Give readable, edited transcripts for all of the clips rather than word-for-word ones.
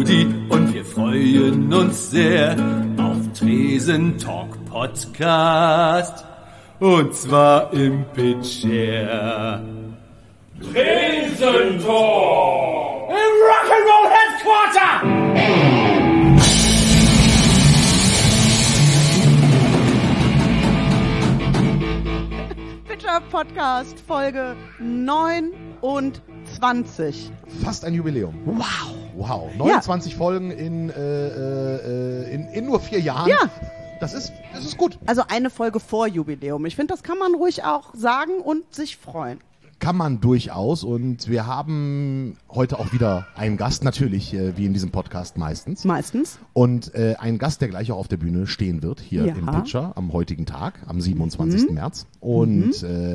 Rudi und wir freuen uns sehr auf Tresen Talk Podcast. Und zwar im Pitcher. Tresen Talk! Im Rock'n'Roll Headquarter! Pitcher Podcast Folge 29. Fast ein Jubiläum. Wow. 29 Folgen in nur 4 Jahren. Ja. Das ist gut. Also eine Folge vor Jubiläum. Ich finde, das kann man ruhig auch sagen und sich freuen. Kann man durchaus. Und wir haben heute auch wieder einen Gast, natürlich, wie in diesem Podcast meistens. Und einen Gast, der gleich auch auf der Bühne stehen wird, hier im Pitcher am heutigen Tag, am 27. März. Und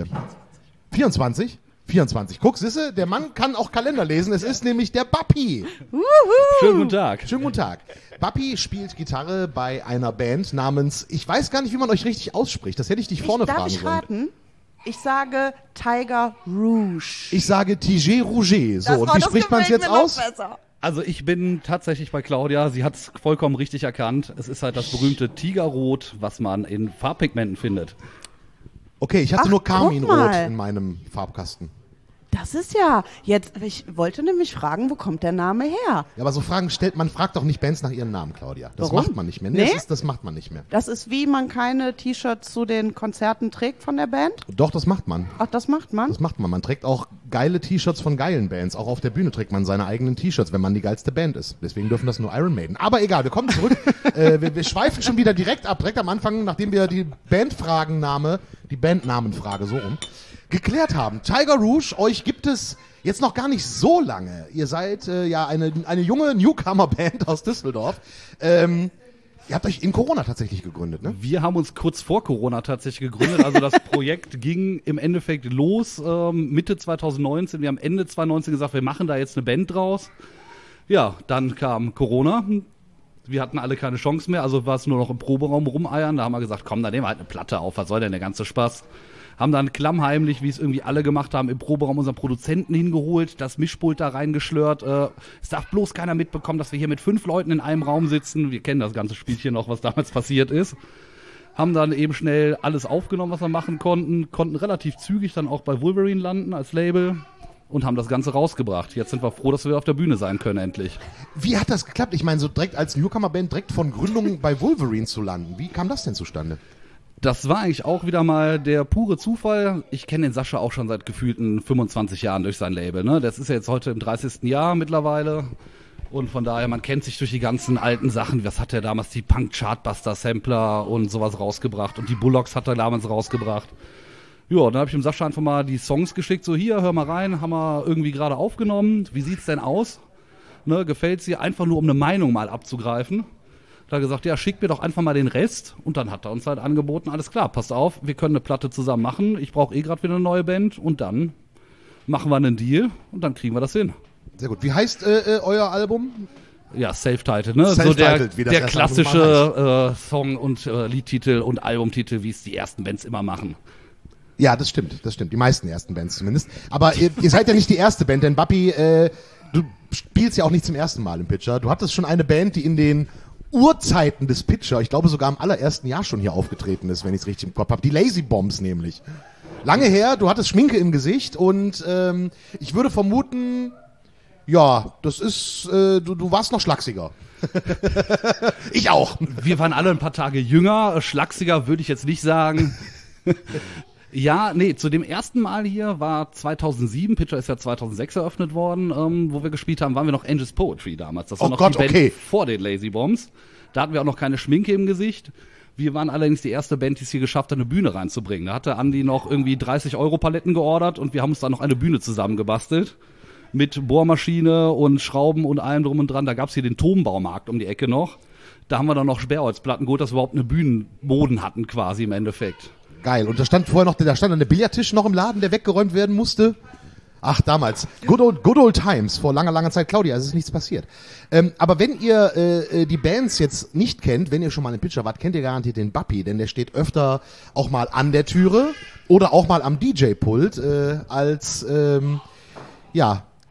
24. Guck, siehste, der Mann kann auch Kalender lesen. Es ist nämlich der Bappi. Schönen guten Tag. Schönen guten Tag. Bappi spielt Gitarre bei einer Band namens, ich weiß gar nicht, wie man euch richtig ausspricht. Das hätte ich dich vorne fragen sollen. Darf ich raten? Ich sage Tiger Rouge. Ich sage Tigé Rouget. So, und wie spricht man es jetzt aus? Also ich bin tatsächlich bei Claudia, sie hat es vollkommen richtig erkannt. Es ist halt das berühmte Tigerrot, was man in Farbpigmenten findet. Okay, ich hatte nur Karminrot in meinem Farbkasten. Das ist ja, ich wollte nämlich fragen, wo kommt der Name her? Ja, aber so Fragen man fragt doch nicht Bands nach ihren Namen, Claudia. Das Warum? macht man nicht mehr. Nee? Das macht man nicht mehr. Das ist wie man keine T-Shirts zu den Konzerten trägt von der Band? Doch, das macht man. Ach, das macht man? Das macht man. Man trägt auch geile T-Shirts von geilen Bands. Auch auf der Bühne trägt man seine eigenen T-Shirts, wenn man die geilste Band ist. Deswegen dürfen das nur Iron Maiden. Aber egal, wir kommen zurück. Wir schweifen schon wieder direkt ab. Direkt am Anfang, nachdem wir die Bandnamenfrage so rum geklärt haben. Tiger Rouge, euch gibt es jetzt noch gar nicht so lange. Ihr seid eine junge Newcomer-Band aus Düsseldorf. Ihr habt euch in Corona tatsächlich gegründet, ne? Wir haben uns kurz vor Corona tatsächlich gegründet. Also das Projekt ging im Endeffekt los Mitte 2019. Wir haben Ende 2019 gesagt, wir machen da jetzt eine Band draus. Ja, dann kam Corona. Wir hatten alle keine Chance mehr, also war es nur noch im Proberaum rumeiern. Da haben wir gesagt, komm, dann nehmen wir halt eine Platte auf. Was soll denn der ganze Spaß? Haben dann klammheimlich, wie es irgendwie alle gemacht haben, im Proberaum unseren Produzenten hingeholt, das Mischpult da reingeschlört. Es darf bloß keiner mitbekommen, dass wir hier mit 5 Leuten in einem Raum sitzen. Wir kennen das ganze Spielchen noch, was damals passiert ist. Haben dann eben schnell alles aufgenommen, was wir machen konnten relativ zügig dann auch bei Wolverine landen als Label und haben das Ganze rausgebracht. Jetzt sind wir froh, dass wir auf der Bühne sein können endlich. Wie hat das geklappt? Ich meine, so direkt als Newcomer-Band, direkt von Gründung bei Wolverine zu landen. Wie kam das denn zustande? Das war eigentlich auch wieder mal der pure Zufall. Ich kenne den Sascha auch schon seit gefühlten 25 Jahren durch sein Label. Ne? Das ist ja jetzt heute im 30. Jahr mittlerweile. Und von daher, man kennt sich durch die ganzen alten Sachen. Was hat er damals, die Punk-Chartbuster-Sampler und sowas rausgebracht. Und die Bullocks hat er damals rausgebracht. Ja, dann habe ich dem Sascha einfach mal die Songs geschickt. So, hier, hör mal rein, haben wir irgendwie gerade aufgenommen. Wie sieht's denn aus? Ne, gefällt's dir? Einfach nur, um eine Meinung mal abzugreifen. Da gesagt, ja, schick mir doch einfach mal den Rest. Und dann hat er uns halt angeboten, alles klar, passt auf, wir können eine Platte zusammen machen. Ich brauche gerade wieder eine neue Band. Und dann machen wir einen Deal und dann kriegen wir das hin. Sehr gut. Wie heißt euer Album? Ja, Self-Titled, ne? Self-Titled, so der klassische Song- und Liedtitel und Albumtitel, wie es die ersten Bands immer machen. Ja, das stimmt. Die meisten ersten Bands zumindest. Aber ihr seid ja nicht die erste Band, denn Bappi, du spielst ja auch nicht zum ersten Mal im Pitcher. Du hattest schon eine Band, die in den Urzeiten des Pitcher, ich glaube sogar im allerersten Jahr schon hier aufgetreten ist, wenn ich es richtig im Kopf habe. Die Lazy Bombs nämlich. Lange her, du hattest Schminke im Gesicht und ich würde vermuten, ja, das ist, du warst noch schlachsiger. Ich auch. Wir waren alle ein paar Tage jünger, schlachsiger würde ich jetzt nicht sagen. Ja, nee, zu dem ersten Mal hier war 2007, Pitcher ist ja 2006 eröffnet worden, wo wir gespielt haben, waren wir noch Angels Poetry damals. Das war noch die Band vor den Lazy Bombs. Da hatten wir auch noch keine Schminke im Gesicht. Wir waren allerdings die erste Band, die es hier geschafft hat, eine Bühne reinzubringen. Da hatte Andi noch irgendwie 30 € Paletten geordert und wir haben uns dann noch eine Bühne zusammengebastelt. Mit Bohrmaschine und Schrauben und allem drum und dran. Da gab's hier den Turmbaumarkt um die Ecke noch. Da haben wir dann noch Sperrholzplatten geholt, dass wir überhaupt eine Bühnenboden hatten quasi im Endeffekt. Geil. Und da stand dann der Billardtisch noch im Laden, der weggeräumt werden musste. Ach, damals. Good old times. Vor langer Zeit. Claudia, es ist nichts passiert. Aber wenn ihr die Bands jetzt nicht kennt, wenn ihr schon mal im Pitcher wart, kennt ihr garantiert den Bappi, denn der steht öfter auch mal an der Türe oder auch mal am DJ-Pult als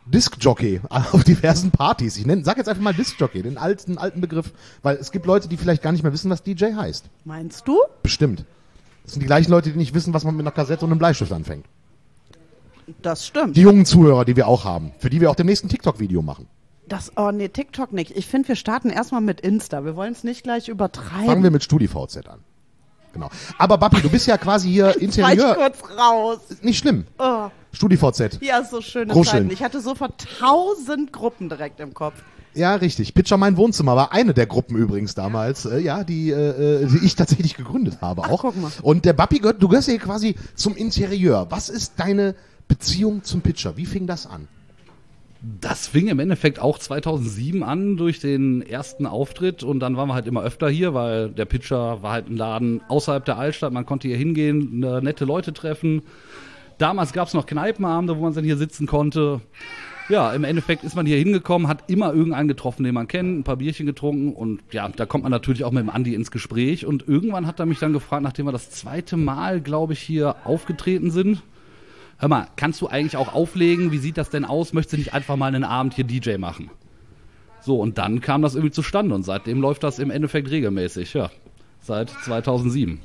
Disc-Jockey auf diversen Partys. Sag jetzt einfach mal Disc-Jockey, den alten Begriff, weil es gibt Leute, die vielleicht gar nicht mehr wissen, was DJ heißt. Meinst du? Bestimmt. Das sind die gleichen Leute, die nicht wissen, was man mit einer Kassette und einem Bleistift anfängt. Das stimmt. Die jungen Zuhörer, die wir auch haben, für die wir auch demnächst ein TikTok-Video machen. TikTok nicht. Ich finde, wir starten erstmal mit Insta. Wir wollen es nicht gleich übertreiben. Fangen wir mit StudiVZ an. Genau. Aber Bappi, du bist ja quasi hier Interieur. kurz raus. Nicht schlimm. Oh. StudiVZ. Ja, so schöne Kuscheln. Zeiten. Ich hatte sofort 1000 Gruppen direkt im Kopf. Ja, richtig. Pitcher Mein Wohnzimmer war eine der Gruppen übrigens damals, die ich tatsächlich gegründet habe auch. Guck mal. Und der Bappi, du gehörst ja hier quasi zum Interieur. Was ist deine Beziehung zum Pitcher? Wie fing das an? Das fing im Endeffekt auch 2007 an durch den ersten Auftritt und dann waren wir halt immer öfter hier, weil der Pitcher war halt ein Laden außerhalb der Altstadt, man konnte hier hingehen, nette Leute treffen. Damals gab es noch Kneipenabende, wo man dann hier sitzen konnte. Ja, im Endeffekt ist man hier hingekommen, hat immer irgendeinen getroffen, den man kennt, ein paar Bierchen getrunken und ja, da kommt man natürlich auch mit dem Andi ins Gespräch und irgendwann hat er mich dann gefragt, nachdem wir das zweite Mal, glaube ich, hier aufgetreten sind, hör mal, kannst du eigentlich auch auflegen? Wie sieht das denn aus? Möchtest du nicht einfach mal einen Abend hier DJ machen? So, und dann kam das irgendwie zustande und seitdem läuft das im Endeffekt regelmäßig, ja, seit 2007.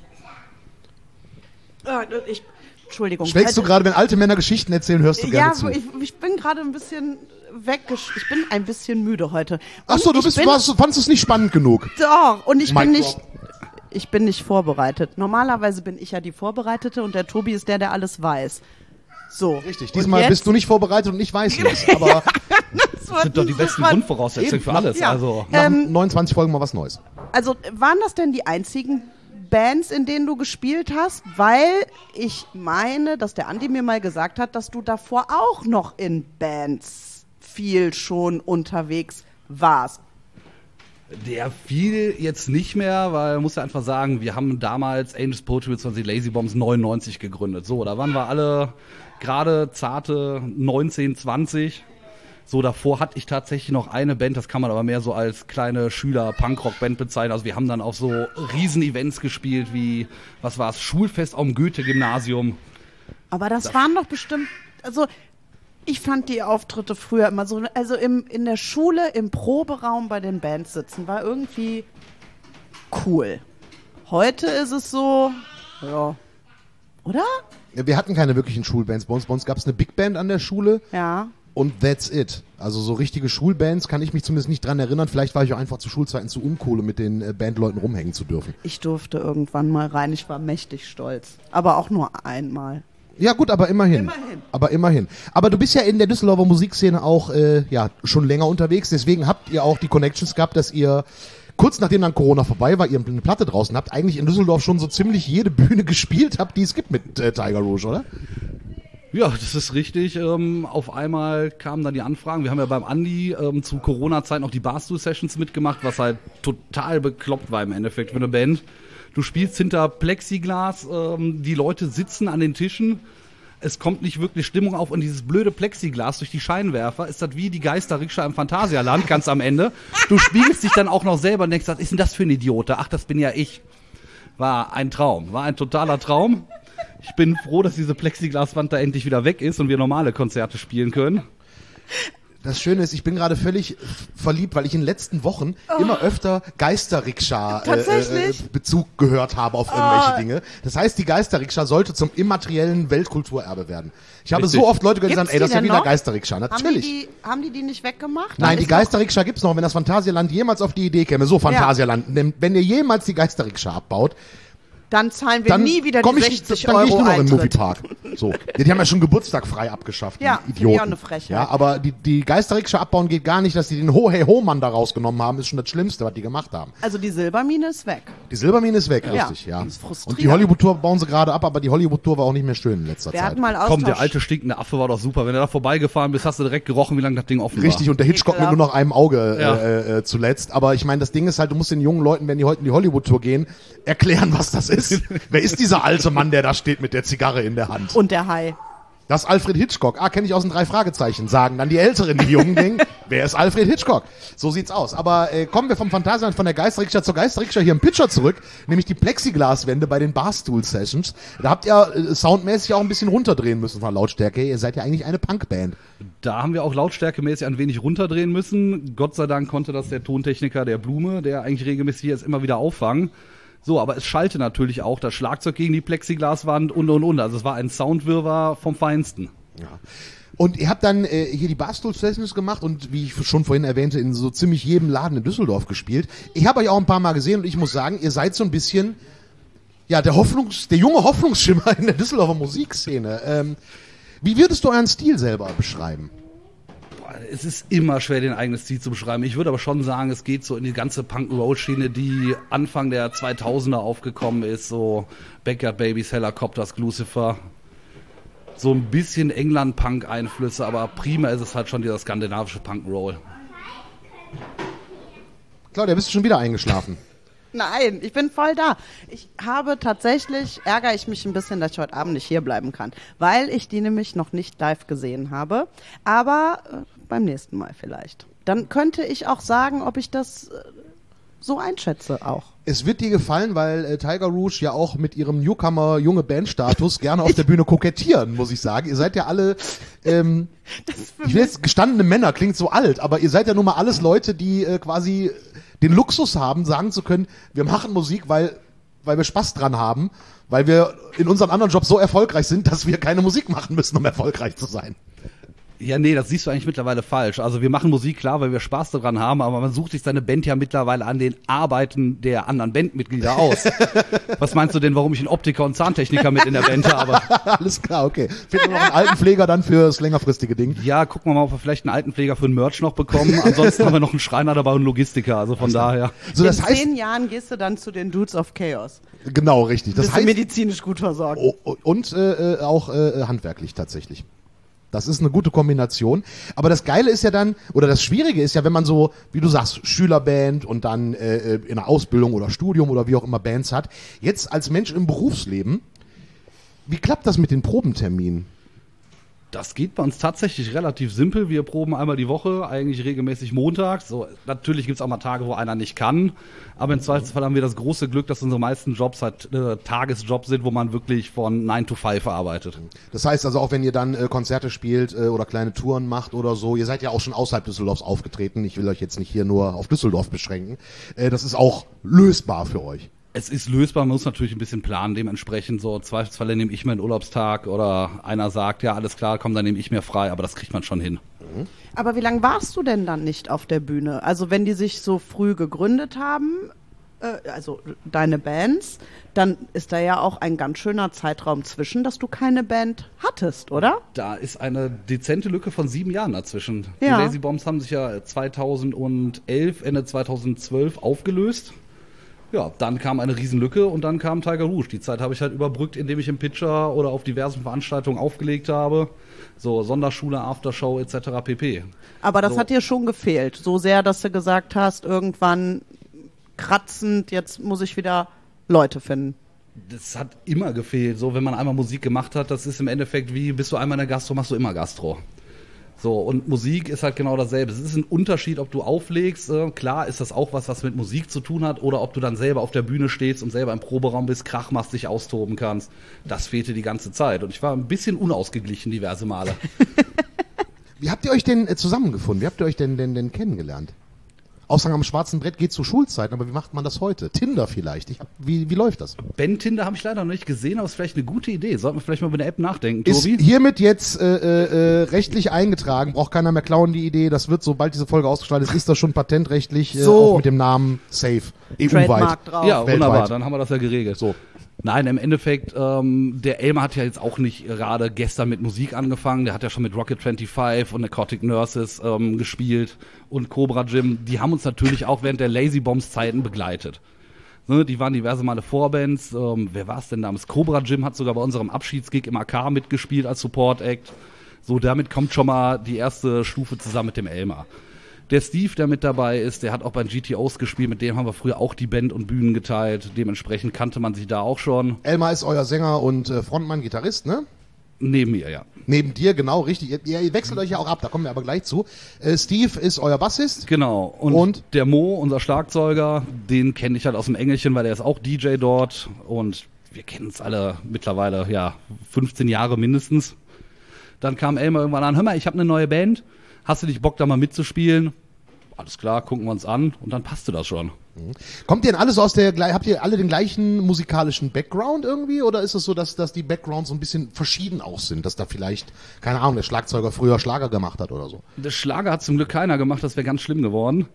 Entschuldigung. Schwelgst du gerade, wenn alte Männer Geschichten erzählen, hörst du gerne zu? Ich bin gerade ein bisschen ich bin ein bisschen müde heute. Achso, fandst du es nicht spannend genug? Doch, und ich Mein bin Gott. ich bin nicht vorbereitet. Normalerweise bin ich ja die Vorbereitete und der Tobi ist der alles weiß. So. Richtig, Und diesmal jetzt- bist du nicht vorbereitet und ich weiß es. Aber Das sind doch die besten Grundvoraussetzungen für alles. Ja. Also. nach 29 Folgen mal was Neues. Also waren das denn die einzigen Bands, in denen du gespielt hast? Weil ich meine, dass der Andi mir mal gesagt hat, dass du davor auch noch in Bands viel schon unterwegs warst. Der fiel jetzt nicht mehr, weil man muss ja einfach sagen, wir haben damals Angels Poetry bzw. Lazy Bombs 99 gegründet. So, da waren wir alle gerade zarte 19, 20. So, davor hatte ich tatsächlich noch eine Band, das kann man aber mehr so als kleine Schüler-Punkrock-Band bezeichnen. Also wir haben dann auf so Riesen-Events gespielt wie, was war's, Schulfest am Goethe-Gymnasium. Aber das waren doch bestimmt, also ich fand die Auftritte früher immer so, also in der Schule, im Proberaum bei den Bands sitzen, war irgendwie cool. Heute ist es so, ja, oder? Ja, wir hatten keine wirklichen Schulbands. Bei uns gab es eine Big Band an der Schule. Ja. Und that's it. Also so richtige Schulbands kann ich mich zumindest nicht dran erinnern. Vielleicht war ich auch einfach zu Schulzeiten zu uncool, um mit den Bandleuten rumhängen zu dürfen. Ich durfte irgendwann mal rein, ich war mächtig stolz. Aber auch nur einmal. Ja gut, aber immerhin. Aber immerhin. Aber du bist ja in der Düsseldorfer Musikszene auch schon länger unterwegs. Deswegen habt ihr auch die Connections gehabt, dass ihr kurz nachdem dann Corona vorbei war, ihr eine Platte draußen habt, eigentlich in Düsseldorf schon so ziemlich jede Bühne gespielt habt, die es gibt mit Tiger Rouge, oder? Ja, das ist richtig. Auf einmal kamen dann die Anfragen. Wir haben ja beim Andi zu Corona-Zeit noch die Barstool-Sessions mitgemacht, was halt total bekloppt war im Endeffekt für eine Band. Du spielst hinter Plexiglas, die Leute sitzen an den Tischen, es kommt nicht wirklich Stimmung auf und dieses blöde Plexiglas durch die Scheinwerfer ist das wie die Geisterrikscha im Phantasialand ganz am Ende. Du spiegelst dich dann auch noch selber und denkst, was ist denn das für ein Idiot? Ach, das bin ja ich. War ein Traum, war ein totaler Traum. Ich bin froh, dass diese Plexiglaswand da endlich wieder weg ist und wir normale Konzerte spielen können. Das Schöne ist, ich bin gerade völlig verliebt, weil ich in den letzten Wochen immer öfter Geisterrikscha-Bezug gehört habe auf irgendwelche Dinge. Das heißt, die Geisterrikscha sollte zum immateriellen Weltkulturerbe werden. Ich habe Richtig. so oft Leute gehört, die Gibt's sagen, ey, das ist ja die denn wieder noch? Geisterrikscha. Natürlich. Haben die nicht weggemacht? Nein, die Ist noch- Geisterrikscha gibt's noch. Wenn das Phantasialand jemals auf die Idee käme, so Phantasialand, wenn ihr jemals die Geisterrikscha abbaut, Dann zahlen wir dann nie wieder komm die ich, 60 dann gehe ich Euro nur noch in den Eintritt. Moviepark. So. Ja, die haben ja schon Geburtstag frei abgeschafft, Ja, die finde ich Idioten. auch eine Frechheit. Ja, aber die Geisterrikscha abbauen geht gar nicht, dass die den Ho-Hey-Ho-Mann da rausgenommen haben, ist schon das Schlimmste, was die gemacht haben. Also die Silbermine ist weg. Die Silbermine ist weg, Ja, richtig, ja. das ist frustrierend. Und die Hollywood-Tour bauen sie gerade ab, aber die Hollywood-Tour war auch nicht mehr schön in letzter Wir Zeit. hatten mal Austausch. Komm, der alte stinkende Affe war doch super. Wenn du da vorbeigefahren bist, hast du direkt gerochen, wie lange das Ding offen Richtig, war. und der Hitchcock mit nur noch einem Auge Ja. zuletzt. Aber ich meine, das Ding ist halt, du musst den jungen Leuten, wenn die heute in die Hollywood-Tour gehen, erklären, was das ist. Wer ist dieser alte Mann, der da steht mit der Zigarre in der Hand? Und der Hai. Das ist Alfred Hitchcock. Kenne ich aus den 3 Fragezeichen, sagen dann die Älteren, die Jungen denken. Wer ist Alfred Hitchcock? So sieht's aus. Aber kommen wir vom Phantasialand von der Geisterrikscha zur Geisterrikscha hier im Pitcher zurück, nämlich die Plexiglaswände bei den Barstool-Sessions. Da habt ihr soundmäßig auch ein bisschen runterdrehen müssen von der Lautstärke. Ihr seid ja eigentlich eine Punkband. Da haben wir auch lautstärkemäßig ein wenig runterdrehen müssen. Gott sei Dank konnte das der Tontechniker der Blume, der eigentlich regelmäßig jetzt immer wieder auffangen. So, aber es schallte natürlich auch das Schlagzeug gegen die Plexiglaswand und. Also es war ein Soundwirrwarr vom Feinsten. Ja. Und ihr habt dann hier die Barstool-Sessions gemacht und wie ich schon vorhin erwähnte, in so ziemlich jedem Laden in Düsseldorf gespielt. Ich habe euch auch ein paar Mal gesehen und ich muss sagen, ihr seid so ein bisschen ja der junge Hoffnungsschimmer in der Düsseldorfer Musikszene. Wie würdest du euren Stil selber beschreiben? Es ist immer schwer, den eigenen Stil zu beschreiben. Ich würde aber schon sagen, es geht so in die ganze Punk-Roll-Schiene, die Anfang der 2000er aufgekommen ist, so Backyard Babies, Helicopters, Lucifer. So ein bisschen England-Punk-Einflüsse, aber primär ist es halt schon dieser skandinavische Punk-Roll. Claudia, bist du schon wieder eingeschlafen? Nein, ich bin voll da. Ich habe tatsächlich, ärgere ich mich ein bisschen, dass ich heute Abend nicht hier bleiben kann, weil ich die nämlich noch nicht live gesehen habe. Aber beim nächsten Mal vielleicht. Dann könnte ich auch sagen, ob ich das so einschätze auch. Es wird dir gefallen, weil Tiger Rouge ja auch mit ihrem Newcomer-Junge-Band-Status gerne auf der Bühne kokettieren, muss ich sagen. Ihr seid ja alle, ich will jetzt gestandene Männer, klingt so alt, aber ihr seid ja nun mal alles Leute, die quasi den Luxus haben, sagen zu können, wir machen Musik, weil wir Spaß dran haben, weil wir in unseren anderen Jobs so erfolgreich sind, dass wir keine Musik machen müssen, um erfolgreich zu sein. Ja, nee, das siehst du eigentlich mittlerweile falsch. Also wir machen Musik, klar, weil wir Spaß daran haben, aber man sucht sich seine Band ja mittlerweile an den Arbeiten der anderen Bandmitglieder aus. Was meinst du denn, warum ich einen Optiker und Zahntechniker mit in der Band habe? Alles klar, okay. Fehlt nur noch einen Altenpfleger dann fürs längerfristige Ding? Ja, gucken wir mal, ob wir vielleicht einen Altenpfleger für ein Merch noch bekommen. Ansonsten haben wir noch einen Schreiner dabei und einen Logistiker, also von daher. So, das in heißt, 10 Jahren gehst du dann zu den Dudes of Chaos. genau, richtig. Das Bist du heißt, medizinisch gut versorgt. und auch handwerklich tatsächlich. Das ist eine gute Kombination. Aber das Geile ist ja dann, oder das Schwierige ist ja, wenn man so, wie du sagst, Schülerband und dann in der Ausbildung oder Studium oder wie auch immer Bands hat. Jetzt als Mensch im Berufsleben, wie klappt das mit den Probenterminen? Das geht bei uns tatsächlich relativ simpel. Wir proben einmal die Woche, eigentlich regelmäßig montags. So, natürlich gibt's auch mal Tage, wo einer nicht kann. Aber im Zweifelsfall haben wir das große Glück, dass unsere meisten Jobs halt Tagesjobs sind, wo man wirklich von 9 to 5 arbeitet. Das heißt also auch, wenn ihr dann Konzerte spielt oder kleine Touren macht oder so, ihr seid ja auch schon außerhalb Düsseldorfs aufgetreten. Ich will euch jetzt nicht hier nur auf Düsseldorf beschränken. Das ist auch lösbar für euch. Es ist lösbar, man muss natürlich ein bisschen planen, dementsprechend so, im Zweifelsfall nehme ich mir einen Urlaubstag oder einer sagt, ja, alles klar, komm, dann nehme ich mir frei, aber das kriegt man schon hin. Aber wie lange warst du denn dann nicht auf der Bühne? Also wenn die sich so früh gegründet haben, also deine Bands, dann ist da ja auch ein ganz schöner Zeitraum zwischen, dass du keine Band hattest, oder? Da ist eine dezente Lücke von 7 Jahren dazwischen. Ja. Die Lazy Bombs haben sich ja 2011, Ende 2012 aufgelöst. Ja, dann kam eine Riesenlücke und dann kam Tiger Rouge. Die Zeit habe ich halt überbrückt, indem ich im Pitcher oder auf diversen Veranstaltungen aufgelegt habe. So Sonderschule, Aftershow etc. pp. Aber das So. hat dir schon gefehlt. So sehr, dass du gesagt hast, irgendwann kratzend, jetzt muss ich wieder Leute finden. Das hat immer gefehlt. So, wenn man einmal Musik gemacht hat, das ist im Endeffekt wie, bist du einmal in der Gastro, machst du immer Gastro. So, und Musik ist halt genau dasselbe. Es ist ein Unterschied, ob du auflegst. Klar ist das auch was mit Musik zu tun hat, oder ob du dann selber auf der Bühne stehst und selber im Proberaum bist, Krach machst, dich austoben kannst. Das fehlte die ganze Zeit. Und ich war ein bisschen unausgeglichen diverse Male. Wie habt ihr euch denn zusammengefunden? Wie habt ihr euch denn kennengelernt? Aushang am schwarzen Brett geht zu Schulzeiten, aber wie macht man das heute? Tinder vielleicht? Wie läuft das? Ben Tinder habe ich leider noch nicht gesehen, aber ist vielleicht eine gute Idee. Sollten wir vielleicht mal über eine App nachdenken, Ist Tobi? hiermit jetzt rechtlich eingetragen, braucht keiner mehr klauen die Idee, das wird, sobald diese Folge ausgestrahlt ist das schon patentrechtlich auch mit dem Namen Safe, EU-weit. Trademark drauf. Ja, wunderbar, weltweit. dann haben wir das ja geregelt. So. Nein, im Endeffekt, der Elmar hat ja jetzt auch nicht gerade gestern mit Musik angefangen. Der hat ja schon mit Rocket 25 und Narcotic Nurses gespielt und Cobra Jim. Die haben uns natürlich auch während der Lazy Bombs Zeiten begleitet. Ne, die waren diverse Male Vorbands. Wer war es denn damals? Cobra Jim hat sogar bei unserem Abschiedsgig im AK mitgespielt als Support Act. So, damit kommt schon mal die erste Stufe zusammen mit dem Elmar. Der Steve, der mit dabei ist, der hat auch bei GTOs gespielt, mit dem haben wir früher auch die Band und Bühnen geteilt. Dementsprechend kannte man sich da auch schon. Elmar ist euer Sänger und Frontmann, Gitarrist, ne? Neben mir, ja. Neben dir, genau, richtig. Ihr wechselt euch ja auch ab, da kommen wir aber gleich zu. Steve ist euer Bassist. Genau. Und der Mo, unser Schlagzeuger, den kenne ich halt aus dem Engelchen, weil der ist auch DJ dort. Und wir kennen uns alle mittlerweile, 15 Jahre mindestens. Dann kam Elmar irgendwann an, hör mal, ich habe eine neue Band. Hast du nicht Bock, da mal mitzuspielen? Alles klar, gucken wir uns an und dann passte das schon. Kommt ihr denn alles habt ihr alle den gleichen musikalischen Background irgendwie? Oder ist es so, dass die Backgrounds so ein bisschen verschieden auch sind? Dass da vielleicht, keine Ahnung, der Schlagzeuger früher Schlager gemacht hat oder so? Der Schlager hat zum Glück keiner gemacht, das wäre ganz schlimm geworden.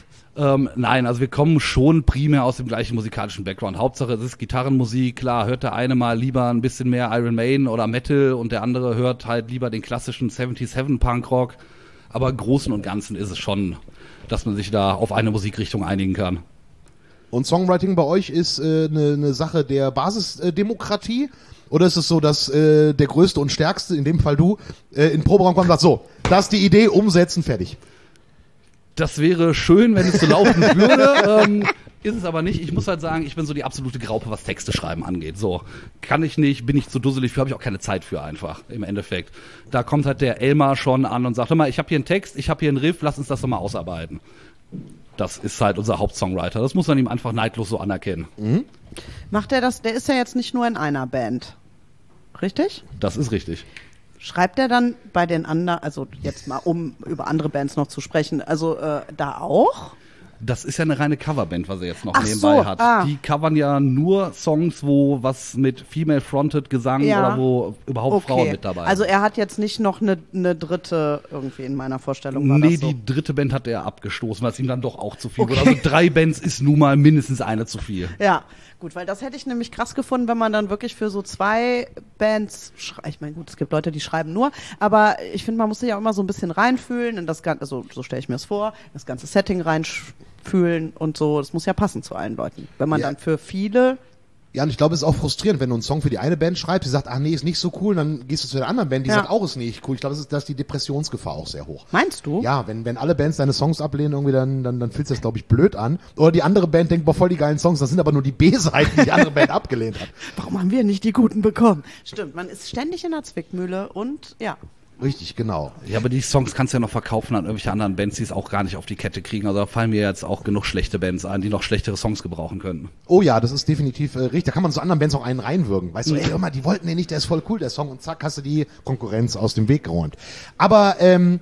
Nein, also wir kommen schon primär aus dem gleichen musikalischen Background. Hauptsache es ist Gitarrenmusik, klar, hört der eine mal lieber ein bisschen mehr Iron Maiden oder Metal und der andere hört halt lieber den klassischen 77 Punkrock. Aber im Großen und Ganzen ist es schon, dass man sich da auf eine Musikrichtung einigen kann. Und Songwriting bei euch ist eine Sache der Basisdemokratie? Oder ist es so, dass der Größte und Stärkste, in dem Fall du, in den Proberaum kommt und sagt, so, das ist die Idee, umsetzen, fertig? Das wäre schön, wenn es so laufen würde. Ist es aber nicht. Ich muss halt sagen, ich bin so die absolute Graupe, was Texte schreiben angeht. So, kann ich nicht, bin ich zu dusselig für, habe ich auch keine Zeit für einfach, im Endeffekt. Da kommt halt der Elmar schon an und sagt, hör mal, ich habe hier einen Text, ich habe hier einen Riff, lass uns das doch mal ausarbeiten. Das ist halt unser Hauptsongwriter. Das muss man ihm einfach neidlos so anerkennen. Mhm. Macht er das, der ist ja jetzt nicht nur in einer Band. Richtig? Das ist richtig. Schreibt er dann bei den anderen, also jetzt mal um über andere Bands noch zu sprechen, also da auch? Das ist ja eine reine Coverband, was er jetzt noch Ach nebenbei so, hat. Die covern ja nur Songs, wo was mit Female-Fronted Gesang oder wo überhaupt Frauen mit dabei sind. Also er hat jetzt nicht noch eine dritte irgendwie in meiner Vorstellung. War Nee, das so? die dritte Band hat er abgestoßen, weil es ihm dann doch auch zu viel wurde. Also 3 Bands ist nun mal mindestens eine zu viel. Ja, gut, weil das hätte ich nämlich krass gefunden, wenn man dann wirklich für so 2 Bands, ich meine, gut, es gibt Leute, die schreiben nur, aber ich finde, man muss sich ja auch immer so ein bisschen reinfühlen in das Ganze, also so stelle ich mir es vor, das ganze Setting reinfühlen und so, das muss ja passen zu allen Leuten. Wenn man dann für viele... Ja, und ich glaube, es ist auch frustrierend, wenn du einen Song für die eine Band schreibst, die sagt, ach nee, ist nicht so cool, dann gehst du zu der anderen Band, die sagt auch, ist nicht cool. Ich glaube, da ist die Depressionsgefahr auch sehr hoch. Meinst du? Ja, wenn alle Bands deine Songs ablehnen, irgendwie dann fühlt sich das, glaube ich, blöd an. Oder die andere Band denkt, boah, voll die geilen Songs, das sind aber nur die B-Seiten, die die andere Band abgelehnt hat. Warum haben wir nicht die guten bekommen? Stimmt, man ist ständig in der Zwickmühle und ja. Richtig, genau. Ja, aber die Songs kannst du ja noch verkaufen an irgendwelche anderen Bands, die es auch gar nicht auf die Kette kriegen. Also da fallen mir jetzt auch genug schlechte Bands ein, die noch schlechtere Songs gebrauchen könnten. Oh ja, das ist definitiv richtig. Da kann man zu anderen Bands auch einen reinwürgen. Weißt du, ey, hör mal, die wollten den nicht, der ist voll cool, der Song. Und zack, hast du die Konkurrenz aus dem Weg geräumt. Aber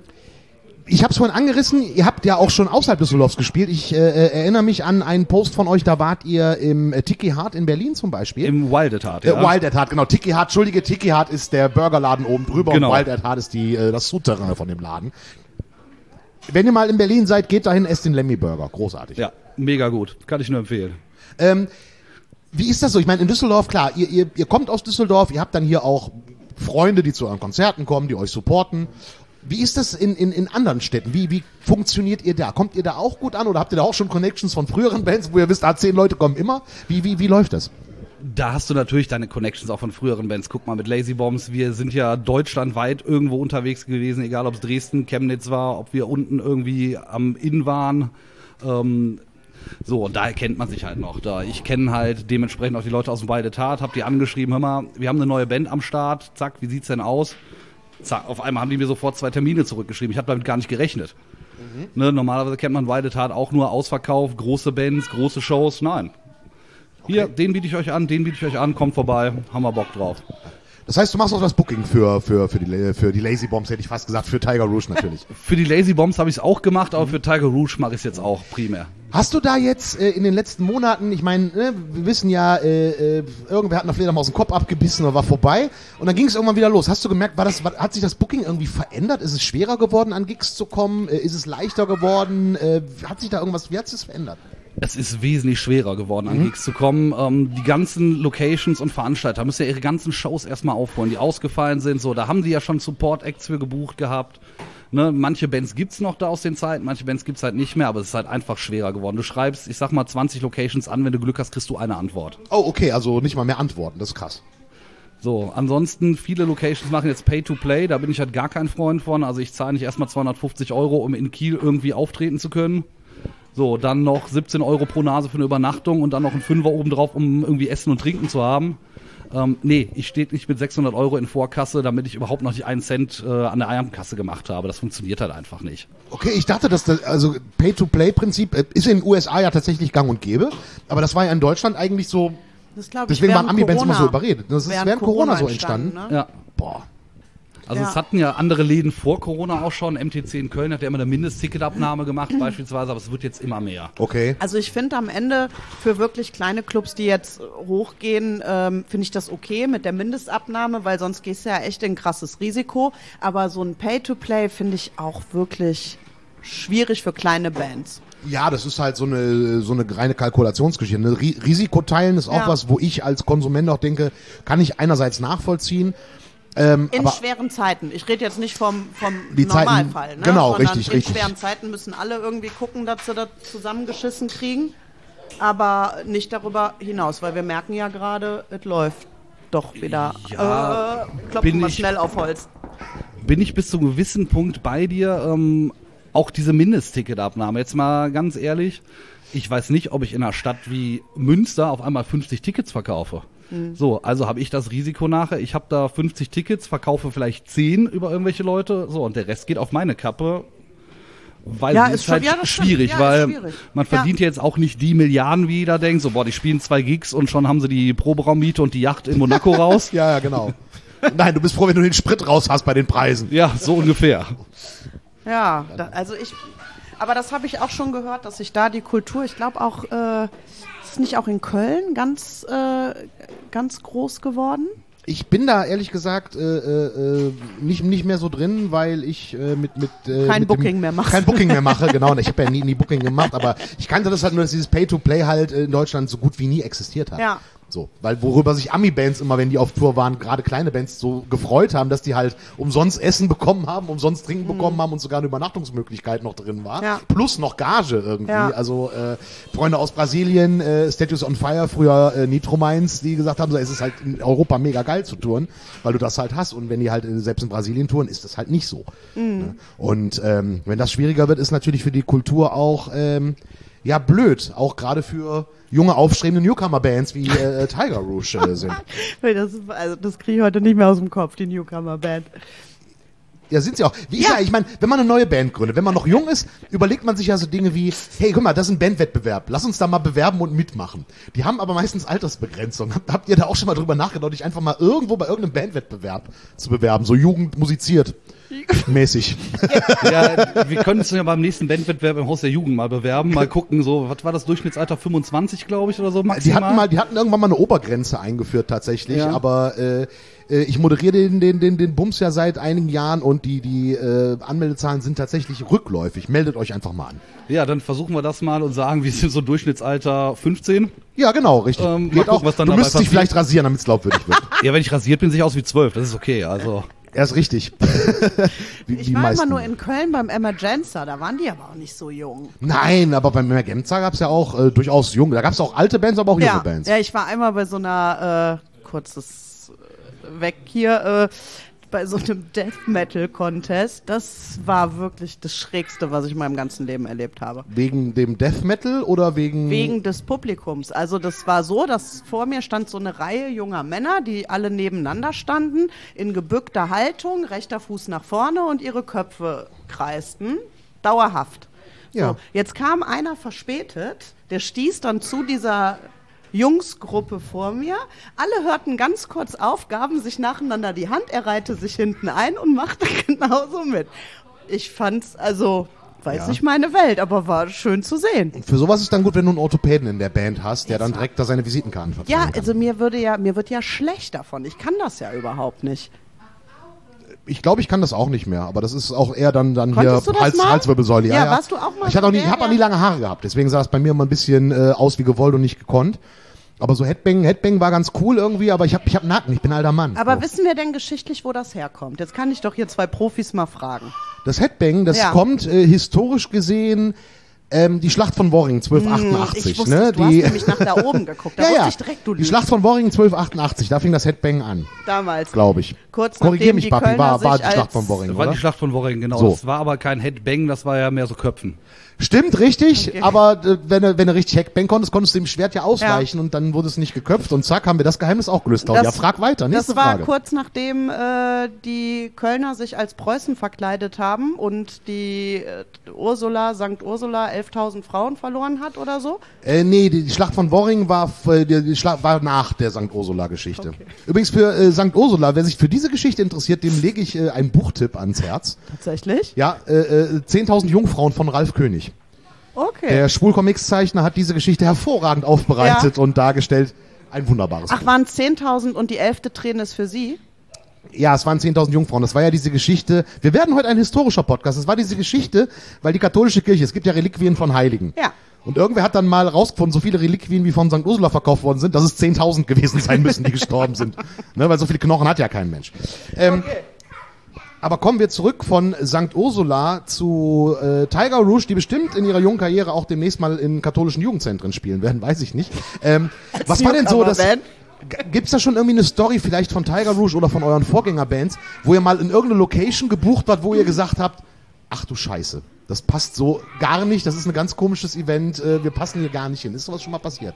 ich habe es vorhin angerissen, ihr habt ja auch schon außerhalb Düsseldorfs gespielt. Ich erinnere mich an einen Post von euch, da wart ihr im Tiki Hart in Berlin zum Beispiel. Im Wild at Heart, ja. Wild at Heart, genau. Tiki Hart, Entschuldige, Tiki Hart ist der Burgerladen oben drüber und Wild at Heart ist das Souterrain von dem Laden. Wenn ihr mal in Berlin seid, geht dahin, esst den Lemmy Burger. Großartig. Ja, mega gut. Kann ich nur empfehlen. Wie ist das so? Ich meine, in Düsseldorf, klar, ihr kommt aus Düsseldorf, ihr habt dann hier auch Freunde, die zu euren Konzerten kommen, die euch supporten. Wie ist das in anderen Städten? Wie funktioniert ihr da? Kommt ihr da auch gut an oder habt ihr da auch schon Connections von früheren Bands, wo ihr wisst, 10 Leute kommen immer? Wie läuft das? Da hast du natürlich deine Connections auch von früheren Bands. Guck mal mit Lazy Bombs, wir sind ja deutschlandweit irgendwo unterwegs gewesen, egal ob es Dresden, Chemnitz war, ob wir unten irgendwie am Inn waren. So, und da erkennt man sich halt noch. Ich kenne halt dementsprechend auch die Leute aus dem Wild at Heart, hab die angeschrieben, hör mal, wir haben eine neue Band am Start, zack, wie sieht's denn aus? Zack, auf einmal haben die mir sofort 2 Termine zurückgeschrieben. Ich habe damit gar nicht gerechnet. Ne, normalerweise kennt man Wild at Heart auch nur Ausverkauf, große Bands, große Shows. Nein. Hier, den biete ich euch an, kommt vorbei, haben wir Bock drauf. Das heißt, du machst auch das Booking für die Lazy Bombs, hätte ich fast gesagt, für Tiger Rouge natürlich. Für die Lazy Bombs habe ich es auch gemacht, aber für Tiger Rouge mache ich es jetzt auch primär. Hast du da jetzt in den letzten Monaten, ich meine, wir wissen ja, irgendwer hat eine Fledermaus den Kopf abgebissen oder war vorbei und dann ging es irgendwann wieder los. Hast du gemerkt, hat sich das Booking irgendwie verändert? Ist es schwerer geworden, an Gigs zu kommen? Ist es leichter geworden? Wie hat sich das verändert? Es ist wesentlich schwerer geworden, an Gigs zu kommen. Die ganzen Locations und Veranstalter müssen ja ihre ganzen Shows erstmal aufholen, die ausgefallen sind. So, da haben die ja schon Support-Acts für gebucht gehabt. Ne, manche Bands gibt's noch da aus den Zeiten, manche Bands gibt's halt nicht mehr, aber es ist halt einfach schwerer geworden. Du schreibst, ich sag mal, 20 Locations an, wenn du Glück hast, kriegst du eine Antwort. Oh, okay, also nicht mal mehr Antworten, das ist krass. So, ansonsten, viele Locations machen jetzt Pay-to-Play, da bin ich halt gar kein Freund von. Also ich zahle nicht erstmal 250 €, um in Kiel irgendwie auftreten zu können. So, dann noch 17 € pro Nase für eine Übernachtung und dann noch ein 5er obendrauf, um irgendwie Essen und Trinken zu haben. Nee, ich stehe nicht mit 600 € in Vorkasse, damit ich überhaupt noch nicht 1 Cent an der Einkasse gemacht habe. Das funktioniert halt einfach nicht. Okay, ich dachte, dass das, also Pay-to-Play-Prinzip ist in den USA ja tatsächlich gang und gäbe, aber das war ja in Deutschland eigentlich so, Das glaub ich, deswegen waren während Ami-Bands immer so Corona- überredet. Das ist während Corona so entstanden. Ne? Ja. Boah. Also Ja. es hatten ja andere Läden vor Corona auch schon. MTC in Köln hat ja immer eine Mindestticketabnahme gemacht beispielsweise, aber es wird jetzt immer mehr. Okay. Also ich finde am Ende für wirklich kleine Clubs, die jetzt hochgehen, finde ich das okay mit der Mindestabnahme, weil sonst gehst du ja echt in ein krasses Risiko. Aber so ein Pay-to-Play finde ich auch wirklich schwierig für kleine Bands. Ja, das ist halt so eine reine Kalkulationsgeschichte. Ne? Risiko teilen ist auch Ja. was, wo ich als Konsument auch denke, kann ich einerseits nachvollziehen. In Aber schweren Zeiten. Ich rede jetzt nicht vom Die Zeiten- Normalfall. Ne? genau, sondern richtig, in richtig. schweren Zeiten müssen alle irgendwie gucken, dass sie das zusammengeschissen kriegen. Aber nicht darüber hinaus, weil wir merken ja gerade, es läuft doch wieder. Ja, Klopfen bin wir ich- schnell auf Holz. Bin ich bis zu einem gewissen Punkt bei dir. Auch diese Mindestticketabnahme. Jetzt mal ganz ehrlich, ich weiß nicht, ob ich in einer Stadt wie Münster auf einmal 50 Tickets verkaufe. So, also habe ich das Risiko nachher. Ich habe da 50 Tickets, verkaufe vielleicht 10 über irgendwelche Leute. So, und der Rest geht auf meine Kappe. Weil Ja, es ist ist schon- halt ja, das stimmt. schwierig, Ja, ist weil schwierig. man Ja. verdient ja jetzt auch nicht die Milliarden, wie jeder denkt. So, boah, die spielen 2 Gigs und schon haben sie die Proberaummiete und die Yacht in Monaco raus. Ja, genau. Nein, du bist froh, wenn du den Sprit raus hast bei den Preisen. Ja, so ungefähr. Ja, aber das habe ich auch schon gehört, dass sich da die Kultur, ich glaube auch, ist nicht auch in Köln ganz groß geworden? Ich bin da ehrlich gesagt nicht mehr so drin, weil ich Kein Booking mehr mache. Kein Booking mehr mache, genau. Ich habe ja nie Booking gemacht, aber ich kannte das halt nur, dass dieses Pay-to-Play halt in Deutschland so gut wie nie existiert hat. Ja. So, weil worüber sich Ami-Bands immer, wenn die auf Tour waren, gerade kleine Bands so gefreut haben, dass die halt umsonst Essen bekommen haben, umsonst Trinken bekommen haben und sogar eine Übernachtungsmöglichkeit noch drin war. Ja. Plus noch Gage irgendwie. Ja. Also Freunde aus Brasilien, Statues on Fire, früher Nitro Mainz, die gesagt haben, so, es ist halt in Europa mega geil zu touren, weil du das halt hast. Und wenn die halt selbst in Brasilien touren, ist das halt nicht so. Ne? Und wenn das schwieriger wird, ist natürlich für die Kultur auch ja blöd. Auch gerade für junge, aufstrebende Newcomer-Bands wie Tiger Rouge sind. Das kriege ich heute nicht mehr aus dem Kopf, die Newcomer-Band. Ja, sind sie auch. Wie ist ja, ich meine, wenn man eine neue Band gründet, wenn man noch jung ist, überlegt man sich ja so Dinge wie, hey, guck mal, das ist ein Bandwettbewerb, lass uns da mal bewerben und mitmachen. Die haben aber meistens Altersbegrenzung. Habt ihr da auch schon mal drüber nachgedacht, dich einfach mal irgendwo bei irgendeinem Bandwettbewerb zu bewerben, so Jugend musiziert mäßig? Ja, wir können uns ja beim nächsten Bandwettbewerb im Haus der Jugend mal bewerben, mal gucken, so, was war das Durchschnittsalter? 25, glaube ich, oder so maximal? Die hatten irgendwann mal eine Obergrenze eingeführt tatsächlich, Ja. aber ich moderiere den Bums ja seit einigen Jahren und die Anmeldezahlen sind tatsächlich rückläufig. Meldet euch einfach mal an. Ja, dann versuchen wir das mal und sagen, wir sind so Durchschnittsalter 15. Ja, genau, richtig. Mal Geht gucken, auch. was dann Du dabei müsstest dich passiert. vielleicht rasieren, damit es glaubwürdig wird. Ja, wenn ich rasiert bin, sehe ich aus wie 12, das ist okay, also. Er ist richtig. Ich war immer nur in Köln beim Emergenza, da waren die aber auch nicht so jung. Nein, aber beim Emergenza gab es ja auch durchaus junge. Da gab es auch alte Bands, aber auch junge Bands. Ja, ich war einmal bei so einer, kurzes Weg hier, bei so einem Death Metal Contest. Das war wirklich das Schrägste, was ich in meinem ganzen Leben erlebt habe. Wegen dem Death Metal oder wegen... Wegen des Publikums. Also das war so, dass vor mir stand so eine Reihe junger Männer, die alle nebeneinander standen, in gebückter Haltung, rechter Fuß nach vorne und ihre Köpfe kreisten. Dauerhaft. Ja. So, jetzt kam einer verspätet, der stieß dann zu dieser Jungsgruppe vor mir. Alle hörten ganz kurz auf, gaben sich nacheinander die Hand, er reihte sich hinten ein und machte genauso mit. Ich fand's, also, weiß nicht meine Welt, aber war schön zu sehen. Für sowas ist dann gut, wenn du einen Orthopäden in der Band hast, der dann direkt da seine Visitenkarten verteilen Ja, kann. also mir wird ja schlecht davon. Ich kann das ja überhaupt nicht. Ich glaube, ich kann das auch nicht mehr, aber das ist auch eher dann hier Konntest du das mal? Halswirbelsäule. Ja, warst du auch mal Ich hatte auch nie, der, habe auch ja? nie lange Haare gehabt, deswegen sah es bei mir immer ein bisschen aus wie gewollt und nicht gekonnt. Aber so Headbang war ganz cool irgendwie, aber ich hab Nacken, ich bin ein alter Mann. Aber so. wissen wir denn geschichtlich, wo das herkommt? Jetzt kann ich doch hier 2 Profis mal fragen. Das Headbang, das Ja. kommt historisch gesehen die Schlacht von Worringen 1288. Ich wusste, ne? du hast nämlich nach da oben geguckt. Da ja, wusste ja. ich direkt, du Die Schlacht von Worringen 1288, da fing das Headbang an, damals. glaube ich. kurz Korrigier nachdem mich, die Papi, Kölner war sich die Schlacht von Das Worringen, war oder? die Schlacht von Worringen, genau. So. Das war aber kein Headbang, das war ja mehr so Köpfen. Stimmt, richtig, Okay. aber wenn du richtig Heckbang konntest du dem Schwert ja ausweichen und dann wurde es nicht geköpft und zack, haben wir das Geheimnis auch gelöst. Claudia, frag weiter, nächste Das war Frage. kurz nachdem die Kölner sich als Preußen verkleidet haben und die St. Ursula 11.000 Frauen verloren hat oder so. Nee, die Schlacht von Worringen war, die Schlacht war nach der St. Ursula-Geschichte. Übrigens für St. Ursula, wer sich für diese Geschichte interessiert, dem lege ich einen Buchtipp ans Herz. Tatsächlich? Ja, 10.000 Jungfrauen von Ralf König. Okay. Der Schwul-Comics-Zeichner hat diese Geschichte hervorragend aufbereitet und dargestellt. Ein wunderbares Ach, Buch. waren 10.000 und die 11. Träne ist für Sie? Ja, es waren 10.000 Jungfrauen. Das war ja diese Geschichte. Wir werden heute ein historischer Podcast. Es war diese Geschichte, weil die katholische Kirche, es gibt ja Reliquien von Heiligen. Ja. Und irgendwer hat dann mal rausgefunden, so viele Reliquien wie von St. Ursula verkauft worden sind, dass es 10.000 gewesen sein müssen, die gestorben sind. Ne, weil so viele Knochen hat ja kein Mensch. Aber kommen wir zurück von St. Ursula zu Tiger Rouge, die bestimmt in ihrer jungen Karriere auch demnächst mal in katholischen Jugendzentren spielen werden, weiß ich nicht. Was war denn so, dass... Gibt's da schon irgendwie eine Story vielleicht von Tiger Rouge oder von euren Vorgängerbands, wo ihr mal in irgendeine Location gebucht wart, wo ihr gesagt habt, ach du Scheiße, das passt so gar nicht, das ist ein ganz komisches Event, wir passen hier gar nicht hin. Ist sowas schon mal passiert?